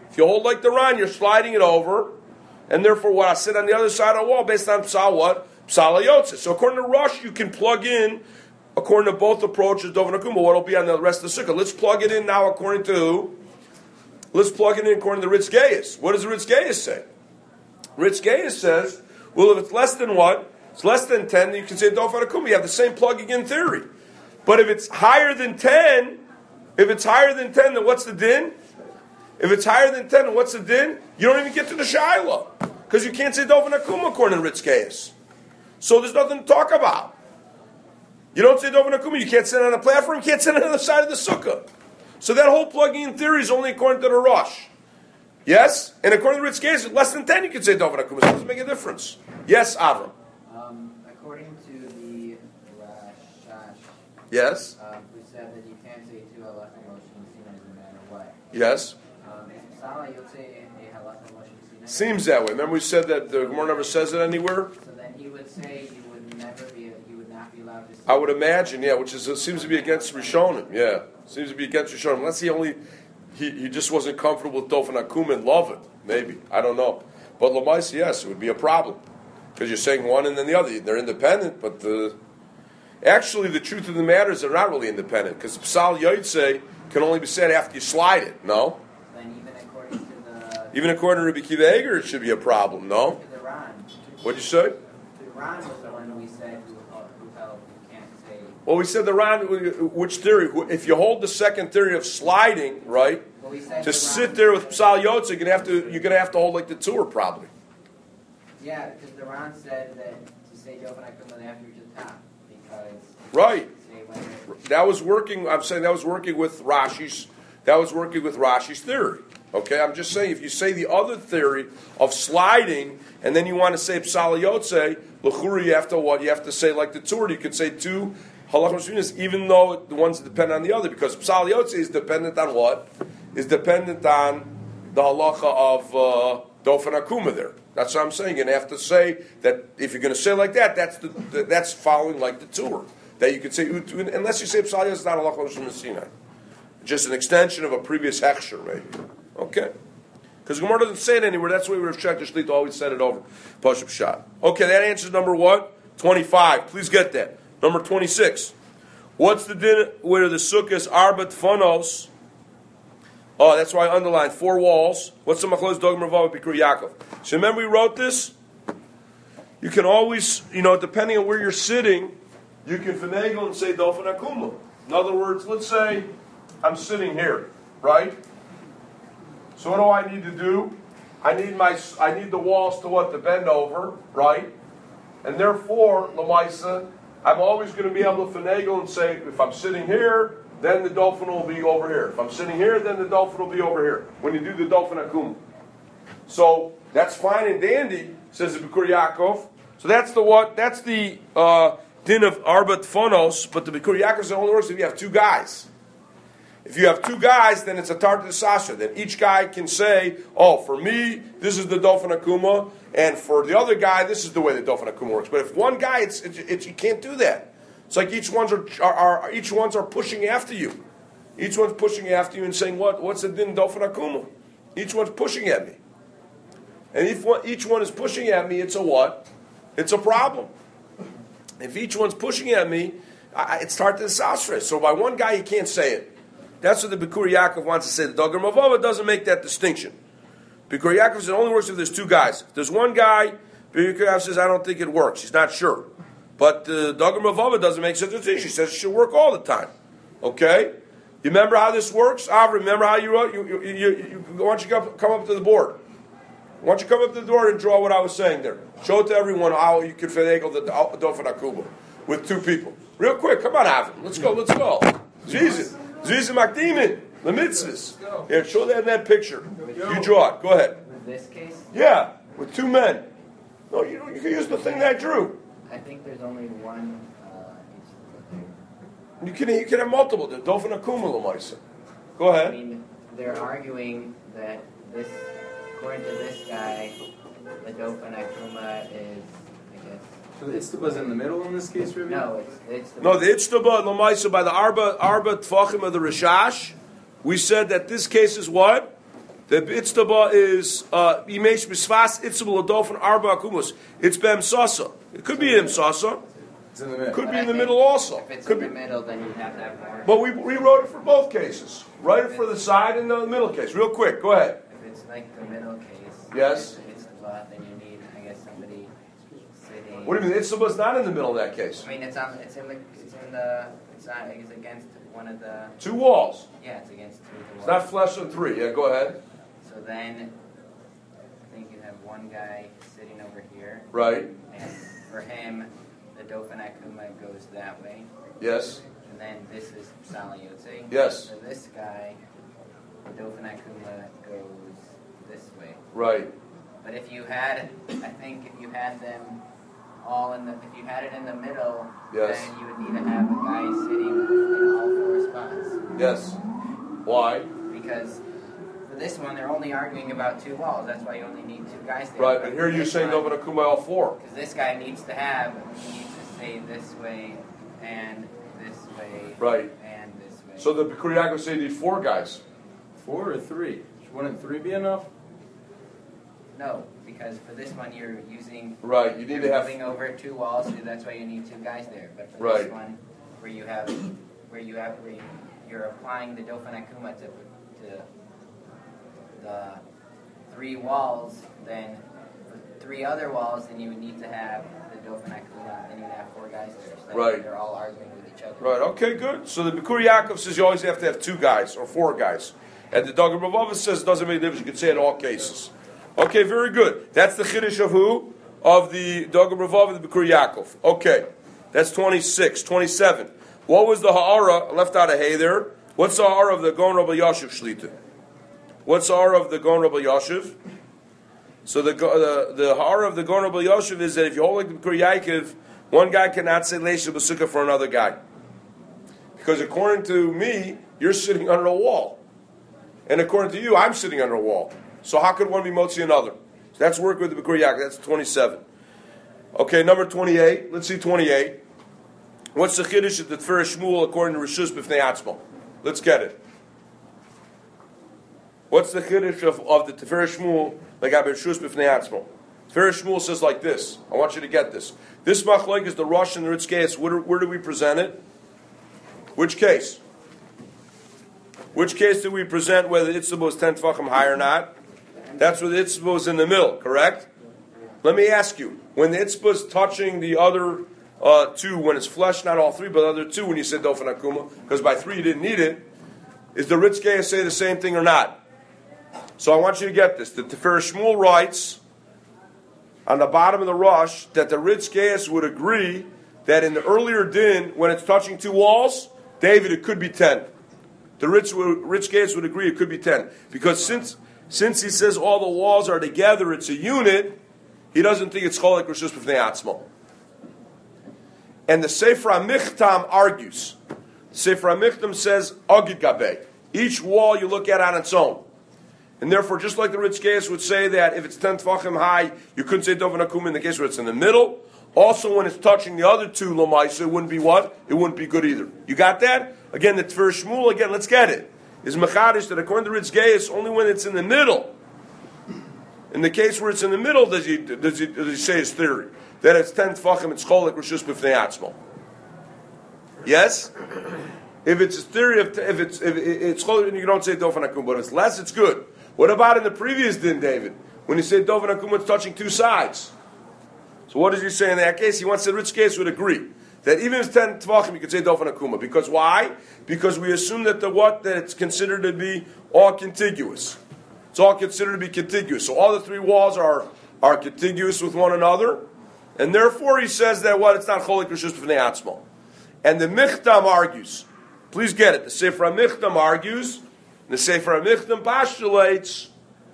you're sliding it over, and therefore what? I sit on the other side of the wall based on Psal what? Psal Yotze. So according to Rush, you can plug in, according to both approaches, Dofen Akuma, what will be on the rest of the sukkah. Let's plug it in now according to who? Let's plug it in according to Ritzgeis. What does the Ritzgeis say? Ritzgeis says, well, if it's less than what? It's less than 10, then you can say Dofen Akuma. You have the same plugging in theory. But if it's higher than 10, then what's the din? If it's higher than 10, then what's the din? You don't even get to the Shiloh. Because you can't say Dofen Akuma according to Ritzgeis. So there's nothing to talk about. You don't say Dofen Akuma, you can't sit on a platform, you can't sit on the other side of the sukkah. So that whole plugging in theory is only according to the Rosh. Yes? And according to Ritzgeis, less than 10 you can say Dofen Akuma. So it doesn't make a difference. Yes, Avram? According to the Rashash, Yes? who said that you can't say two halacha motion no matter what. Yes? Psala Yotze a halacha motion sinai. Seems that way. Remember we said that the Gemara never says it anywhere? So then he would say you would not be allowed to say. I would imagine, yeah, which seems to be against Rishonim. Yeah, seems to be against Rishonim. Unless he just wasn't comfortable with Dofen Akuma and love it. Maybe. I don't know. But Lamais, yes, it would be a problem. Because you're saying one and then the other. They're independent, but actually the truth of the matter is they're not really independent. Because Psal Yotze can only be said after you slide it, no? Then Even according to Rabbi Kiva Eger, it should be a problem, no? to the Ran. What'd you say? The Ran was the one we said who held you can't say. Well, we said the Ran, which theory? If you hold the second theory of sliding, right? Well, we said To sit there with Psal Yotze, you're gonna have to hold like the tour, probably. Yeah, because the Ran said that to say Dofen Akuma after you to the top. Right. say when That was working. I'm saying that was working with Rashi's. That was working with Rashi's theory. Okay, I'm just saying if you say the other theory of sliding, and then you want to say psal yotze, l'churi, you have to what? You have to say like the Tzur. You could say two halachos, even though the ones depend on the other, because psal yotze is dependent on what? Is dependent on the halacha of dofen akuma there. That's what I'm saying. You're going to have to say that if you're going to say like that, that's following like the Tzur. That you could say, unless you say psal yotze, it's not halacha of Sinai. Just an extension of a previous hechsher, maybe. Okay. Because Gemara doesn't say it anywhere. That's why Rav Shach Shlita always said it over. Pashup shot. Okay, that answers number what? 25. Please get that. Number 26. What's the din where the sukkah is arbat fanos? Oh, that's why I underlined 4 walls. What's the machlos dogma of Bikur Yaakov? So remember we wrote this? You can always, depending on where you're sitting, you can finagle and say dofen akuma. In other words, let's say I'm sitting here, right? So what do I need to do? I need the walls to what? To bend over, right? And therefore, Lamaisa, I'm always going to be able to finagle and say, if I'm sitting here, then the dolphin will be over here. If I'm sitting here, then the dolphin will be over here. When you do the dolphin akuma. So that's fine and dandy, says the Bikur Yaakov. So that's the what? That's the din of Arbat Phonos, but the Bikur Yaakov only works if you have 2 guys. If you have 2 guys, then it's a Tarta de Sasha. Then each guy can say, oh, for me, this is the Dofen Akuma, and for the other guy, this is the way the Dofen Akuma works. But if one guy, it's you can't do that. It's like each ones are pushing after you. Each one's pushing after you and saying, what's the din Dofen Akuma? Each one's pushing at me. And if each one is pushing at me, it's a what? It's a problem. If each one's pushing at me, it's Tarta de Sasha. So by one guy, you can't say it. That's what the Bikur Yaakov wants to say. The Dogger Mavava doesn't make that distinction. Bikur Yaakov says it only works if there's 2 guys. If there's one guy, Bikur Yaakov says, I don't think it works. He's not sure. But the Dogger Mavava doesn't make such a decision. She says it should work all the time. Okay? You remember how this works? Avram, remember how you wrote? Why don't you come up to the board? Why don't you come up to the door and draw what I was saying there? Show it to everyone how you can finagle the Dofen Akuba with 2 people. Real quick, come on, Avram. Let's go. Jesus. Zizim Akdimin, the mitzvahs. Here, show that in that picture. You draw it. Go ahead. with this case, Yeah, with 2 men. No, you can use the thing that I drew. I think there's only one. You can have multiple. The Dofen Akuma Lamaisa. Go I ahead. mean, they're arguing that this, according to this guy, the Dofen Akuma is, I guess. So the Itztabah is in the middle in this case, Ruby? No, it's the. No, the Itztaba Lamaisa by the Arba Tfachim of the Rishash. We said that this case is what? The Itztaba is Imesh Misvas Itztaba Ladofen Arba Akumus. It's Bem Sasa. It could be in Sasa. It's in the middle. Could But be I in the think middle also. If it's Could in be. the middle, then you have to have more. But we rewrote it for both cases. Write it for the side and the middle case. Real quick, go ahead. If it's like the middle case, Yes. if it's the lot, then you need, I guess, somebody sitting. What do you mean? Itzaba's not in the middle in that case. I mean, it's against one of the. 2 walls. Yeah, it's against 2 of the It's walls. not flesh on 3. Yeah, go ahead. So then, I think you have one guy sitting over here, Right. and for him, the Dofen Akuma goes that way, Yes. and then this is Saliyotze. Yes. So this guy, the Dofen Akuma goes this way. Right. But if you had, I think if you had them all if you had it in the middle, Yes. then you would need to have a guy sitting in all 4 spots. Yes. Why? Because for this one, they're only arguing about 2 walls. That's why you only need 2 guys there. Right. And here you're saying Doven Akuma all 4. Because this guy needs to say this way, and this way, Right. and this way. So the Bikur say you need 4 guys. 4 or 3? Wouldn't 3 be enough? No, because for this one, you're using... Right. You need to have. moving over 2 walls, so that's why you need 2 guys there. But for Right. this one, where you're applying the Dofen Akuma to the 3 walls, then for 3 other walls, then you would need to have the Dofen Akuma, and you would have 4 guys there. So that Right. they're all arguing with each other. Right. Okay. Good. So the Bikur Yaakov says you always have to have 2 guys or 4 guys, and the Dogger Bavava says it doesn't make a difference. You can say it in all cases. Okay. Very good. That's the chiddush of who? Of the Dogger Bavava and the Bikur Yaakov. Okay. That's 26. 27. What was the ha'ara? Left out a hay there. What's the ha'ara of the Gon Rabbi Yashiv Shlita? What's the ha'ara of the Gon Rabbi Yashiv? So the ha'ara of the Gon Rabbi Yashiv is that if you hold like the B'kur Yaakov, one guy cannot say Leisha B'sukkah for another guy. Because according to me, you're sitting under a wall. And according to you, I'm sitting under a wall. So how could one be motzi another? So that's work with the B'kur Yaakov. That's 27. Okay, number 28. Let's see 28. What's the chiddush of the Tefera Shmuel according to Rishus B'fnei Atzmo? Let's get it. What's the chiddush of the Tefera Shmuel like Rishus B'fnei Atzmo? Tefera Shmuel says like this. I want you to get this. This machlok is the Rosh and the Ritz case. Where do we present it? Which case? Which case do we present whether the Itzvah is 10 tefachim high or not? That's where the Itzvah is in the middle, correct? Let me ask you, when the Itzvah is touching the other two, when it's flesh, not all three, but the other two, when you said Dofen Akuma, because by three you didn't need it, is the Ritz case say the same thing or not? So I want you to get this. The Tefera Shmuel writes on the bottom of the Rosh that the Ritz case would agree that in the earlier din, when it's touching two walls, David, it could be 10. The Ritz case would agree it could be 10. Because since he says all the walls are together, it's a unit, he doesn't think it's Cholek Rishus B'fnei Atzmo. And the Sefer HaMichtam argues. Sefer HaMichtam says, Agid Gabei. Each wall you look at on its own. And therefore, just like the Ritz case would say that if it's 10 tefachim high, you couldn't say Doven Akum in the case where it's in the middle. Also, when it's touching the other two Lamaisa, it wouldn't be what? It wouldn't be good either. You got that? Again, the Tefera Shmuel, again, let's get it. Is Mechadish that according to Ritz case, only when it's in the middle. In the case where it's in the middle, does he say his theory? That it's 10 tefachim, it's Cholek Rishus B'fnei Atzmo. Yes? If it's a theory of, if it's Cholek, you don't say Dofen Akum, but if it's less, it's good. What about in the previous din, David? When he said Doven Akum, it's touching two sides. So what does he say in that case? He wants the Ritz case would agree that even if it's 10 tefachim, you could say Dofen Akuma. Because why? Because we assume that that it's considered to be all contiguous. It's all considered to be contiguous. So all the three walls are contiguous with one another. And therefore he says that it's not Cholek Rishus B'fnei Atzmo. And the Michtam argues. Please get it. The Sefer HaMichtam argues. The Sefer HaMichtam postulates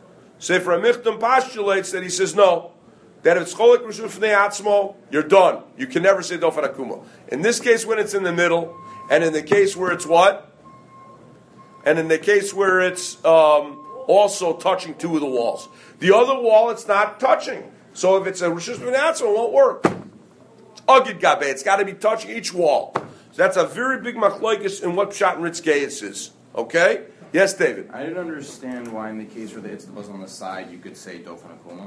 that he says no, that if it's Cholek Rishus B'fnei Atzmo, you're done. You can never say Dofen Akuma. In this case, when it's in the middle, and in the case where it's what? And in the case where it's also touching two of the walls. The other wall, it's not touching. So if it's a Rishus B'fnei Atzmo, it won't work. Agid Gabe, it's got to be touching each wall. So that's a very big machlokes in what Pshat and Ritz Geiss is. Okay? Yes, David? I didn't understand why in the case where the Itzvah was on the side, you could say Dofen Akuma.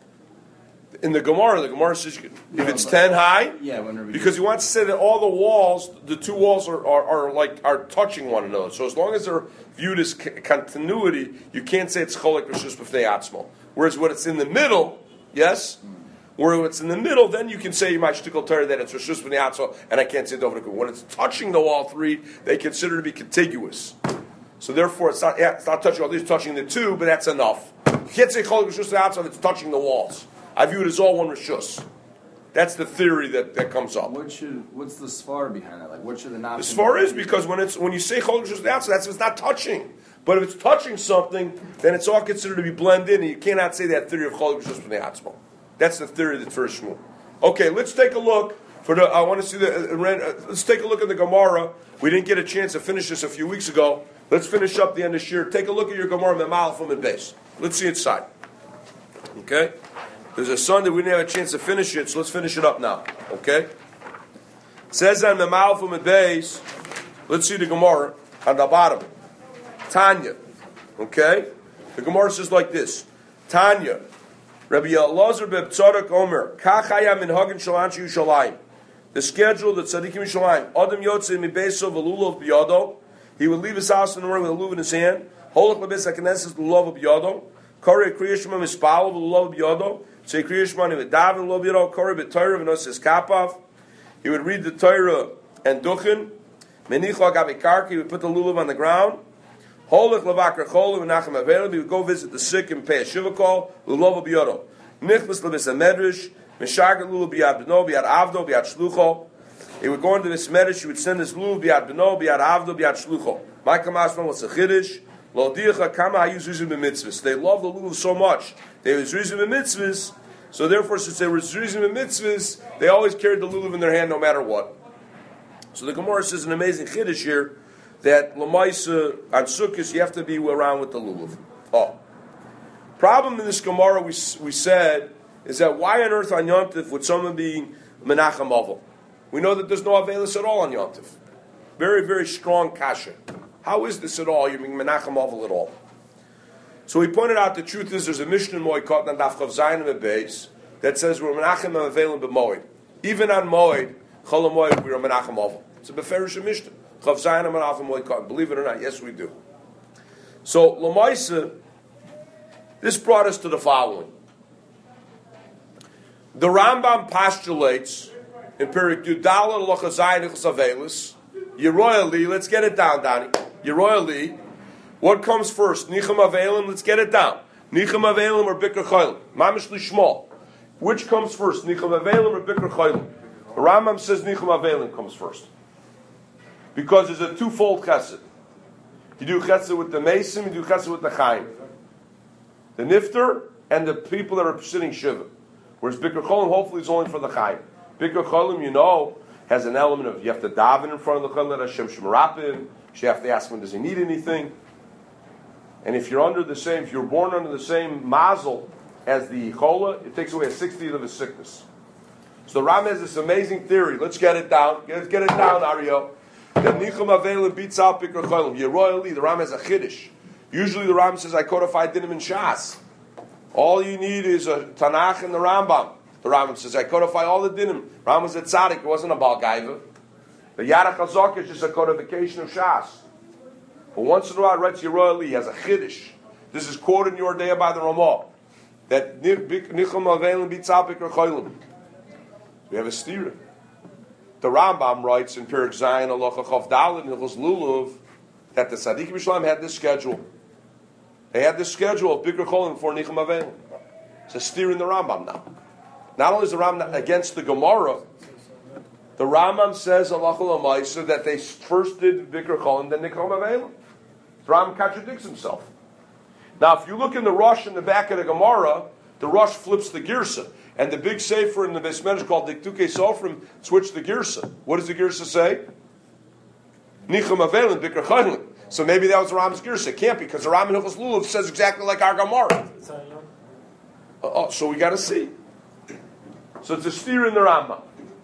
In the Gemara says if it's 10 high, because he wants to say that all the walls, the two walls are touching one another. So as long as they're viewed as continuity, you can't say it's Cholek Rishus B'fnei Atzmo. Whereas when it's in the middle, yes, where it's in the middle, then you can say you might shtickle Torah that it's Rishus B'fnei Atzmo, and I can't say Doven Akuma. When it's touching the wall three, they consider to be contiguous. So therefore, it's not touching all these, touching the two, but that's enough. You can't say Cholek Rishus B'fnei Atzmo if it's touching the walls. I view it as all one rishus. That's the theory that comes up. What's the svar behind that? Like, what should the not? The svar is because when you say chol rishus that's if it's not touching. But if it's touching something, then it's all considered to be blended in, and you cannot say that theory of chol rishus b'nei atzmo. That's the theory of the first Shmuel. Okay, let's take a look I want to see let's take a look at the Gemara. We didn't get a chance to finish this a few weeks ago. Let's finish up the end of Shir. Take a look at your Gemara Memalafim and base. Let's see inside. Okay. There's a Sunday we didn't have a chance to finish it, so let's finish it up now. Okay? It says on the Malfum and Beis, let's see the Gemara on the bottom. Tanya. Okay? The Gemara says like this. Tanya. Rabbi Elazar ben Tzadok Omer. Kachaya min Hagen Shalanchi Yushalayim. The schedule that Tzadikim Yushalayim. Adam Yotze mi Beisov Lulav B'yado. He would leave his house in the morning with a lulav in his hand. Holach lebes HaKnesses Lulav B'yado. Kari Kriyashma Mispal Lulav B'yado. Say Kriyashma he would daven Lulav B'yado. Kari B'Torah v'Nosis Kapav. He would read the Torah and Duchen. Menichla Gavikarki. He would put the lulav on the ground. Holach Lavakar Cholav v'Nachem Avelim. He would go visit the sick and pay a shiva call. Lulav B'yado. Nichmas lebes HaMedrash. Mishagat Lulav B'yad B'no B'yad Avdo B'yad Shlucho. He would go into this medish, he would send his lulav, biad beno, biad avdo, biad shlucho. My kamasman was a chiddush. Lo diacha kama hayuz rizim b'mitzvahs. They love the lulav so much. They was rizim b'mitzvahs. So therefore, since they were rizim b'mitzvahs, they always carried the lulav in their hand no matter what. So the Gemara says an amazing chiddush here that l'maisa on Sukkot you have to be around with the lulav. Oh, problem in this Gemara we said is that why on earth on Yom Tov would someone be menachem aval? We know that there's no avelus at all on Yom Tov. Very, very strong kasha. How is this at all? You're being menachem aval at all. So he pointed out the truth is there's a Mishnah in Moed on Daf Chav Zayin and Beis that says we're menachem avelim b'moed. Even on Moed, Chol Moed, we're menachem aval. It's a beferish Mishnah. Chav Zayin and Moed. Believe it or not, yes we do. So Lamaisa, this brought us to the following. The Rambam postulates in Perik Yudala Locha Zayin Chasavelis, Yeroyali, let's get it down, Donnie. Yeroyali, what comes first? Nicham Avelim, let's get it down. Nicham Avelim or Bikr Chaylim? Mamish Lishmol. Which comes first? Nicham Avelim or Bikr Chaylim? The Rambam says Nicham Avelim comes first. Because there's a twofold chesed. You do chesed with the Mason, you do chesed with the Chaim. The Nifter and the people that are sitting Shiva. Whereas Bikr Cholim hopefully is only for the Chaim. Bikr Cholim, you know, has an element of you have to daven in front of the Cholim, let Hashem Shemarapim. You have to ask him, does he need anything? And if you're if you're born under the same mazel as the Chola, it takes away a 60th of his sickness. So the Ram has this amazing theory. Let's get it down. Let's get it down, Ariel. That Nichum Avelim beats out Bikr Cholim. Yeroyali, the Ram has a chiddush. Usually the Ram says, I codify dinim in Shas. All you need is a Tanakh and the Rambam. The Rambam says, I codify all the dinim. Rambam was a tzaddik, it wasn't a Baal Gaiva. The Yarach HaZok is just a codification of Shas. But once in a while, it writes Yeroyali, he has a chiddush. This is quoted in your day by the Ramah. That Nichum Avelim beats out Bikr Cholim. We have a stira. The Rambam writes in Perik Zayin Alocha Chav Daled Nichos Lulav that the Tzaddikim Yisraelim had this schedule. They had this schedule of Bikr Cholim for Nichum Avelim. It's a steer in the Rambam now. Not only is the Rambam against the Gemara, the Rambam says Allah L'maisa that they first did Bikr Cholim, then Nichum Avelim. The Rambam contradicts himself. Now, if you look in the Rosh in the back of the Gemara, the Rosh flips the Girsa. And the big sefer in the Beis Medrash called Diktukei Sofrim switched the Girsa. What does the Girsa say? Nichum Avelim Bikr Cholim. So maybe that was the Rambam's Girsa. It can't be, because the Rambam Hilchos Lulav says exactly like our Gemara. So we got to see. So it's a steer in the Rambam.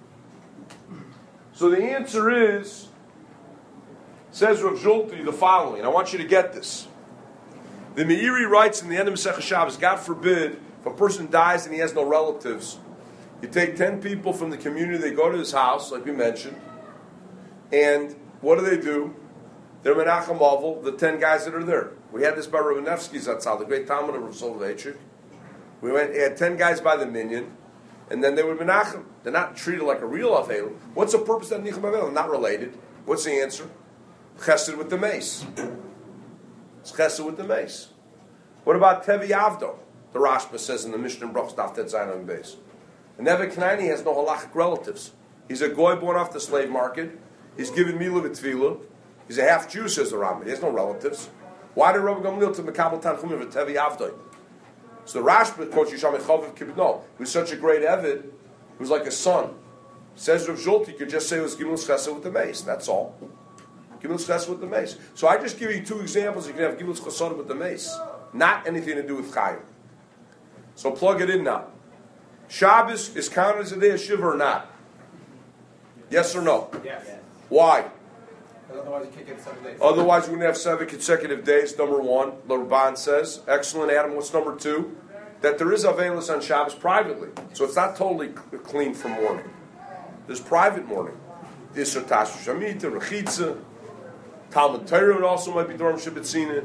So the answer is, says Rav Zolti, the following. I want you to get this. The Meiri writes in the end of Masechah Shabbos, God forbid, if a person dies and he has no relatives, you take 10 people from the community, they go to his house, like we mentioned, and what do? They're Menachem Aval, the 10 guys that are there. We had this by Rabbi Nevsky Zatzal, the great Talmud of Rav Soloveitchik. We had 10 guys by the minyan, and then they were Menachem. They're not treated like a real Avelim. What's the purpose of Nichum Avelim? Not related. What's the answer? Chesed with the mace. It's chesed with the mace. What about Tevi Avdo? The Rashba says in the Mishnah in Brachos Daf Tet Zayin on base. And Nevi Kanani has no halachic relatives. He's a goy born off the slave market. He's given Mila V'Tfilah. He's a half Jew, says the Rambam. He has no relatives. Why did Rabbi Gamliel to Mekabel Tanchumim for Tevi Avdoi? So the Rashba quotes Yisham Echaviv Kibno. He was such a great Evid. He was like a son. Says Rav Zolti, you could just say it was Gimel Chesed with the mace. That's all. Gimel Chesed with the mace. So I just give you 2 examples. You can have Gimel Chesed with the mace. Not anything to do with Chayim. So plug it in now. Shabbos is counted as a day of Shiva or not? Yes or no? Yes. Why? Otherwise you can't get 7 days. Otherwise we wouldn't have 7 consecutive days, number 1. The Ramban says. Excellent, Adam. What's number 2? That there is Avelis on Shabbos privately. So it's not totally clean from mourning. There's private mourning. Isser Tashu Shamita, Rechitza, Talmud Torah also might be Dorm Shabbatzina.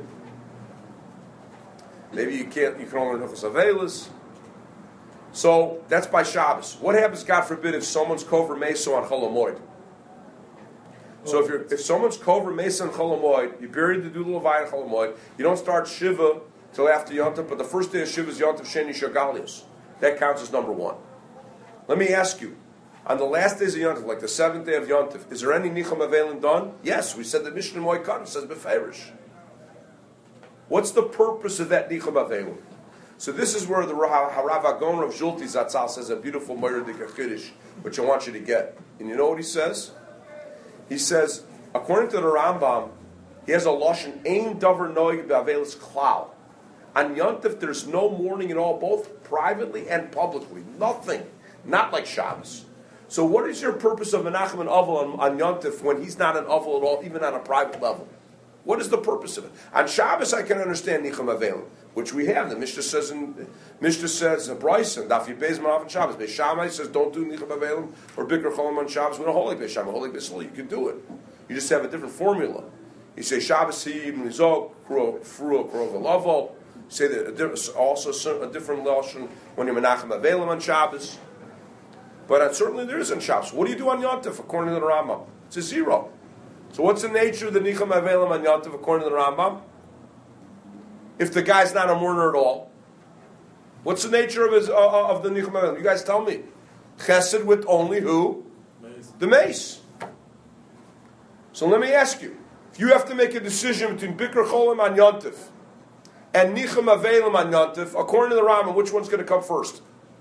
Maybe you can only learn Hilchos Avelis. So that's by Shabbos. What happens, God forbid, if someone's Kover Meso on Chol Hamoed? So if someone's Kover Meso on Chol Hamoed, you bury the Dudul Levai on Chol Hamoed, you don't start Shiva till after Yontav, but the first day of Shiva is Yontav Sheni Shagalios. That counts as number 1. Let me ask you, On the last days of Yontif, like the 7th day of Yontif, is there any Nicham Avelim done? Yes, we said the Mishnah Moikan says Beferish. What's the purpose of that Nicham Avelim? So this is where the Harav Agon of Julti Zatzal says a beautiful Moiridik Chiddush, which I want you to get. And you know what he says? He says, according to the Rambam, he has a lashon Ein Davar Noig B'Avelis Klal. On Yontif, there's no mourning at all, both privately and publicly. Nothing. Not like Shabbos. So what is your purpose of Menachem and Aval on Yontif when he's not an Aval at all, even on a private level? What is the purpose of it? On Shabbos, I can understand Nicham Avelim, which we have. The Mishnah says, Bryson, Daf Yibez Manav on Shabbos. Beis Shammai says, don't do Nicham Avelim or Bikr Cholim on Shabbos. We don't hold like Beis Shammai, hold like Beis Hillel. You can do it. You just have a different formula. You say Shabbos Hiyim Nizok Frua Krov Alaval. You say that also a different lashon when you're Menachem Avelim on Shabbos. But certainly there is on Shabbos. What do you do on Yontif according to the Rambam? It's a 0. So what's the nature of the Nicham Avelim on Yontif according to the Rambam? If the guy's not a mourner at all, what's the nature of the Nicham Avelim? You guys tell me. Chesed with only who? Mace. The mace. So let me ask you, if you have to make a decision between Bikr Cholim on Yontif and Nicham Avelim on Yontif, according to the Rambam, which one's going to come first?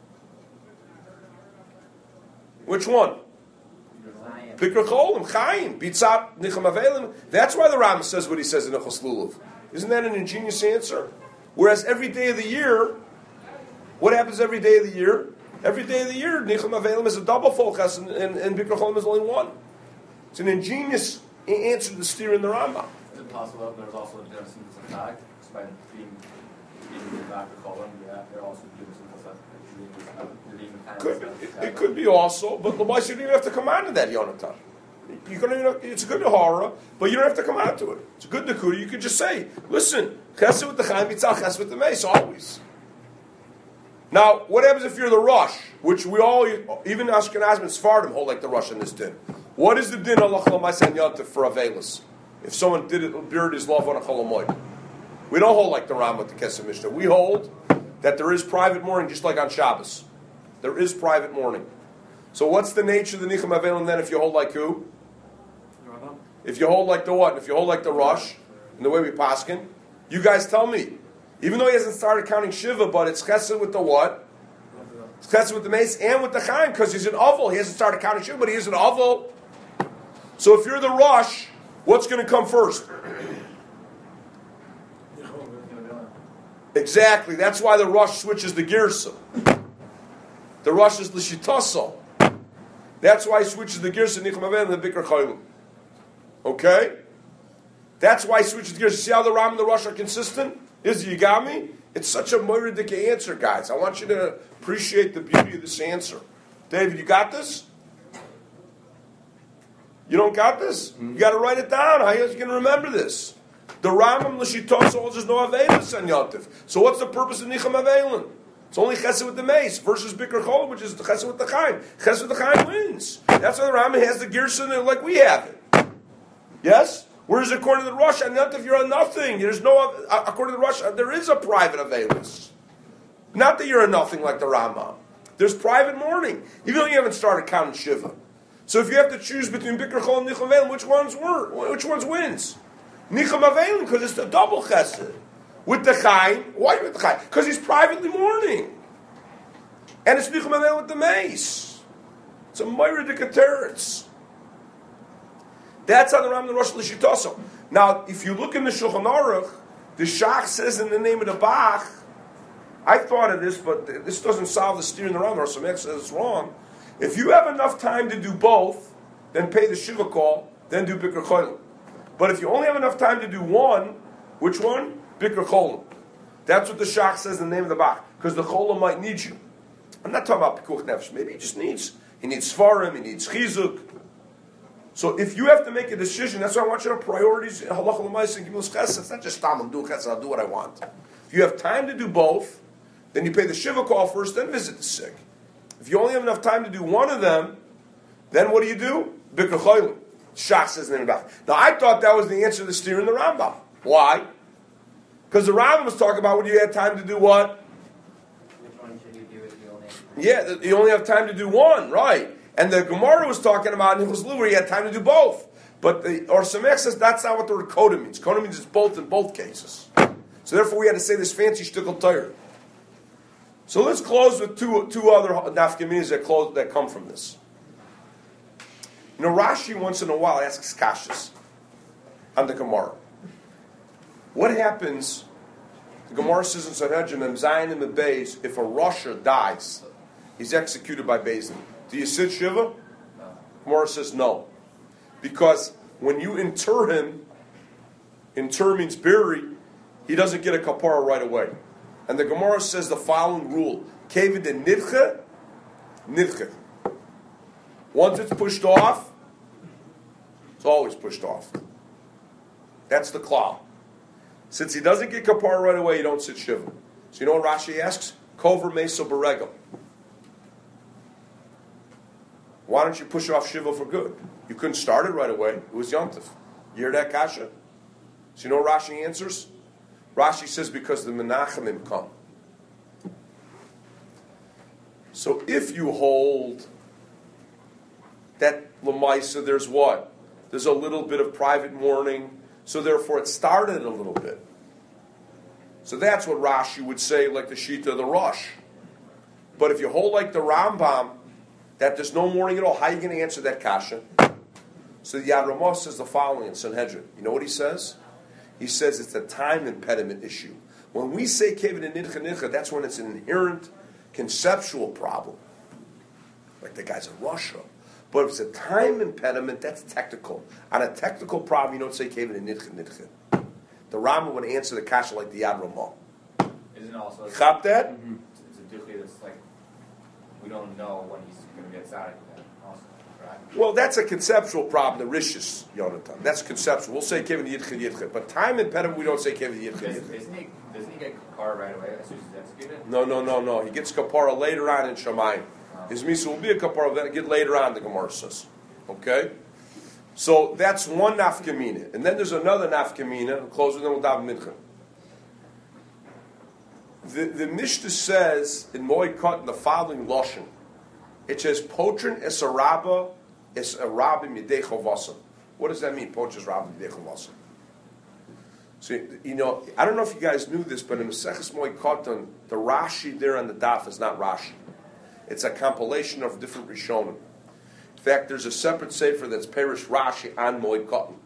Which one? Bikr Cholim, Chaim, Bitzat, Nicham Avelim. That's why the Rambam says what he says in Nechos Lulav. Isn't that an ingenious answer? Whereas every day of the year, what happens every day of the year? Every day of the year, Nicham Avelim is a double focus, and Bikr Cholim is only one. It's an ingenious answer to the steer in the Rambam. Is it possible that there's also a difference in the tag, despite being the back of column? Yeah, they're also doing some It could be also, but the boys, you don't even have to come out to that Yonatan. It's a good Nahara, but you don't have to come out to it. It's a good Nakuda. You could just say, listen, Chesed with the Chaim, Yitzal Chesed with the Mace, always. Now, what happens if you're the Rosh, which we all, even Ashkenazim and Sfardim hold like the Rosh in this din? What is the din Allah Chalamayis and Yontif for Avelis? If someone did it, buried his love on a Chalamoid. We don't hold like the Ram with the Kesef Mishnah. We hold that there is private mourning, just like on Shabbos. There is private mourning. So what's the nature of the Nicham Avelim then if you hold like who? If you hold like the what? If you hold like the Rosh, in the way we paskin, you guys tell me. Even though he hasn't started counting Shiva, but it's Chesed with the what? It's Chesed with the Mace and with the Chaim, because he's an Oval. He hasn't started counting Shiva, but he is an Oval. So if you're the Rosh, what's going to come first? Exactly. That's why the Rosh switches the Girsa. The Rosh is L'shitaso. That's why he switches the Girsa Nicham Avelim and the Bikr Cholim. Okay? That's why he switches the Girsa. See how the Ram and the Rosh are consistent? You got me? It's such a murdic answer, guys. I want you to appreciate the beauty of this answer. David, you got this? You don't got this? You got to write it down. How are you going to remember this? The Rambam L'shitaso holds there's no Avelis on Yontif. So what's the purpose of Nicham Avelim? It's only Chesed with the Mace versus Bikr Cholim, which is the Chesed with the Chaim. Chesed with the Chaim wins. That's why the Rambam has the Gerson like we have it. Yes? Whereas according to the Rosh, on Yontif you're on nothing. There's no, according to the Rosh, there is a private Avelis. Not that you're a nothing like the Rambam. There's private mourning, even though you haven't started counting Shiva. So if you have to choose between Bikr Cholim and Nicham Avelim, which ones wins? Nicham Avelim, because it's the double Chesed. With the Chaim, why with the Chaim? Because he's privately mourning. And it's Nicham Avelim with the Mace. It's a Meirid Keteretz. That's how the Ram and the Rosh L'shitaso. Now, if you look in the Shulchan Aruch, the Shach says in the name of the Bach, I thought of this, but this doesn't solve the steer in the Ram. Rosh Hashanah says it's wrong. If you have enough time to do both, then pay the Shiva call, then do Bikr Cholim. But if you only have enough time to do one, which one? Bikr Cholim. That's what the Shach says in the name of the Bach. Because the Cholim might need you. I'm not talking about Pekuch Nefesh. Maybe he just needs Svarim, he needs Chizuk. So if you have to make a decision, that's why I want you to priorities Halacha L'Maisa and Gimel Chesed. It's not just I'm doing Chesed, I'll do what I want. If you have time to do both, then you pay the Shiva call first, then visit the sick. If you only have enough time to do one of them, then what do? Bikr Cholim. Shach says in the Rambam. Now I thought that was the answer to the steer in the Rambam. Why? Because the Rambam was talking about when you had time to do what? Which one should you do if you only have time? Yeah, you only have time to do one, right? And the Gemara was talking about Hilchos Lulav where he had time to do both. But the Or Samech says that's not what the word Koda means. Koda means it's both in both cases. So therefore we had to say this fancy shtickle Torah. So let's close with two other nafkaminas that come from this. You know, Rashi once in a while asks kashas on the Gemara. What happens? The Gemara says in Sanhedrin and Zayin and Beis, if a Rasha dies, he's executed by Beis Din. Do you sit Shiva? No. Gemara says no. Because when you inter him, inter means bury, he doesn't get a kapara right away. And the Gemara says the following rule. Kevid de nidche, nidche. Once it's pushed off, it's always pushed off. That's the klal. Since he doesn't get kapara right away, you don't sit shiva. So you know what Rashi asks? Kover meso beregel. Why don't you push off shiva for good? You couldn't start it right away. It was yontif. You hear that kasha? So you know what Rashi answers? Rashi says because the menachemim come. So if you hold that lemaisa, there's what? There's a little bit of private mourning, so therefore it started a little bit. So that's what Rashi would say, like the Shita of the Rosh. But if you hold like the Rambam, that there's no mourning at all, how are you going to answer that kasha? So the Yad Ramah says the following in Sanhedrin. You know what he says? He says it's a time impediment issue. When we say kevid and nidcha nidcha, that's when it's an inherent conceptual problem. Like the guy's in Russia. But if it's a time impediment, that's technical. On a technical problem, you don't say kevid and nidcha nidcha. The Rambam would answer the kasha like the Yad Ramah. Isn't it also... Chop that? Mm-hmm. It's a dukkha that's like, we don't know when he's going to get tzaddik then also, right? Well, that's a conceptual problem, the Rishis, Yonatan. That's conceptual. We'll say kevid yidcha yidcha. But time impediment, we don't say kevid yidcha yidcha. Doesn't he get kapara right away as soon as he's executed? No. He gets kapara later on in Shamayim. His misa will be a kapara, then get later on, the Gemara says. Okay? So that's one nafkamina. And then there's another nafkamina. We'll close with them with Dav Mincha. The Mishnah says in Moed Katan the following lashon. It says, Potrin es a rabba es a rabbi midei chavasam. What does that mean, Potrin es rabbi midei chavasam? So, you know, I don't know if you guys knew this, but in Maseches Moed Katan, the Rashi there on the daf is not Rashi. It's a compilation of different Rishonim. In fact, there's a separate sefer that's Perish Rashi on Moed Katan.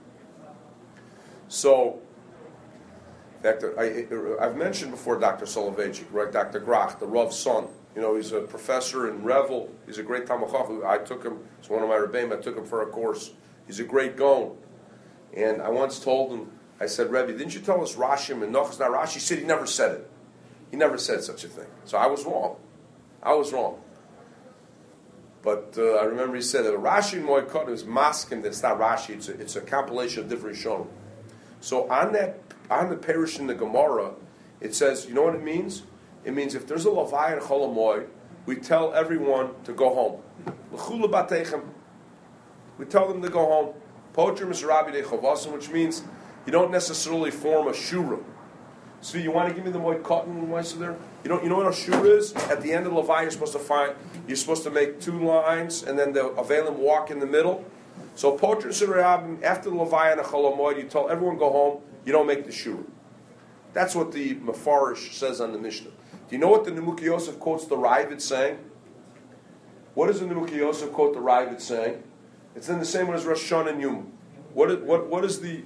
So, in fact, I've mentioned before Dr. Soloveitchik, right? Dr. Grach, the Rav's son. You know, he's a professor in Revel. He's a great Talmid Chacham. I took him, he's one of my Rebbeim, I took him for a course. He's a great Gaon. And I once told him, I said, Rebbe, didn't you tell us Rashi Menoch is not Rashi? He said he never said it. He never said such a thing. So I was wrong. But I remember he said that Rashi in Moed Katan is maskim, that's not Rashi, it's a compilation of different Rishonim. So on the parish in the Gemara, it says, you know what it means? It means if there's a Lavai and Chol Hamoed, we tell everyone to go home. L'chula batechem. We tell them to go home. Potrim is Rabbi de Chavasim, which means you don't necessarily form a shura. So you want to give me the Moed Katan there? You know what a shura is? At the end of the Lavai, you're supposed to make two lines, and then the Avelim walk in the middle. So Potrim is Rabbi, after the Lavai and Chol Hamoed, you tell everyone go home. You don't make the shura. That's what the Mefarish says on the Mishnah. Do you know what the Nemuki Yosef quotes the Ravid saying? What does the Nemuki Yosef quote the Ravid saying? It's in the same way as Rosh Hashanah and Yom. What does the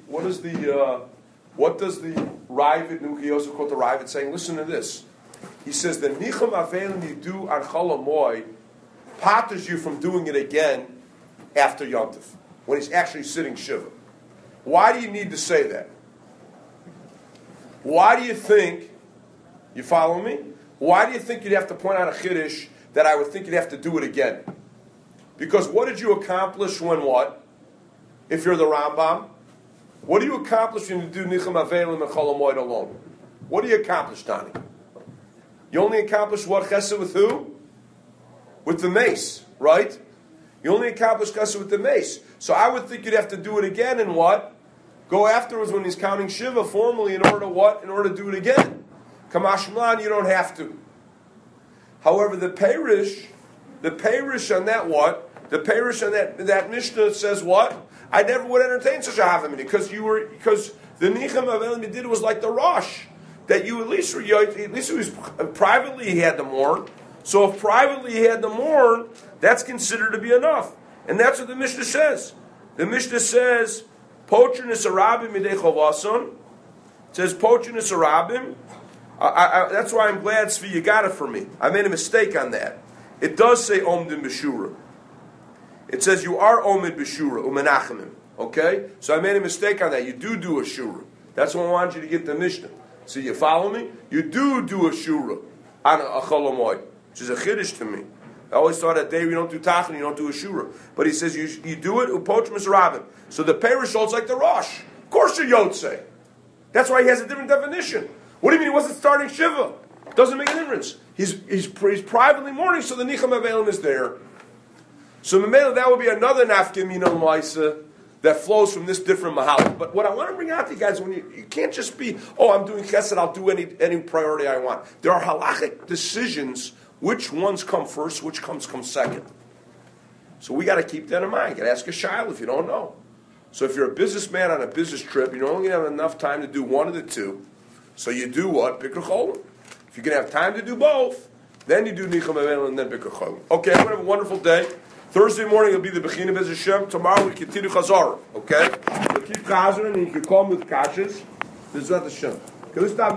Ravid Nemuki Yosef quote the Ravid saying? Listen to this. He says the Nicham Avelim you do on Chol Hamoed patters you from doing it again after Yontif when he's actually sitting Shiva. Why do you need to say that? Why do you think, you follow me? Why do you think you'd have to point out a chiddush that I would think you'd have to do it again? Because what did you accomplish when what? If you're the Rambam? What do you accomplish when you do Nicham Avelim and Chol Hamoed alone? What do you accomplish, Tani? You only accomplish what chesed with who? With the mace, right? You only accomplish chesed with the mace. So I would think you'd have to do it again and what? Go afterwards when he's counting Shiva formally in order to what? In order to do it again. Kamash Mlan, you don't have to. However, the Perish on that what? The Perish on that Mishnah says what? I never would entertain such a Havamini because the Nichem Avelim did was like the Rosh. That you at least it was privately he had to mourn. So if privately he had to mourn, that's considered to be enough. And that's what the Mishnah says. The Mishnah says, Pocher Nisarabim Midei Chovason. It says Pocher Nisarabim. That's why I'm glad, Tzvi, you got it for me. I made a mistake on that. It does say Omdim B'Shura. It says you are Omid B'Shura, Umenachemim. Okay? So I made a mistake on that. You do a Shura. That's what I want you to get the Mishnah. So you follow me? You do a Shura on a Cholomoy, which is a Chiddush to me. I always thought that day we don't do Tachan, you don't do a Shura. But he says you do it, Upoch Misrabim. So the Perish holds like the Rosh. Of course you're Yotze. That's why he has a different definition. What do you mean he wasn't starting Shiva? Doesn't make a difference. He's privately mourning, so the Nichem Avelim is there. So Mamela, that would be another Nafkim Minal Maisa that flows from this different Mahal. But what I want to bring out to you guys, when you can't just be, I'm doing Chesed, I'll do any priority I want. There are halachic decisions, which ones come first, which comes second. So we got to keep that in mind. You got to ask a child if you don't know. So if you're a businessman on a business trip, you're only going to have enough time to do one of the two. So you do what? Bikkur Cholim. If you're going to have time to do both, then you do Nichem Avelim and then Bikkur Cholim. Okay, I'm going to have a wonderful day. Thursday morning will be the Bechina Bez Hashem. Tomorrow we continue Chazara. Okay? We'll keep Chazara and you can call me with Kashas. This is not the Shem. Okay, let's stop.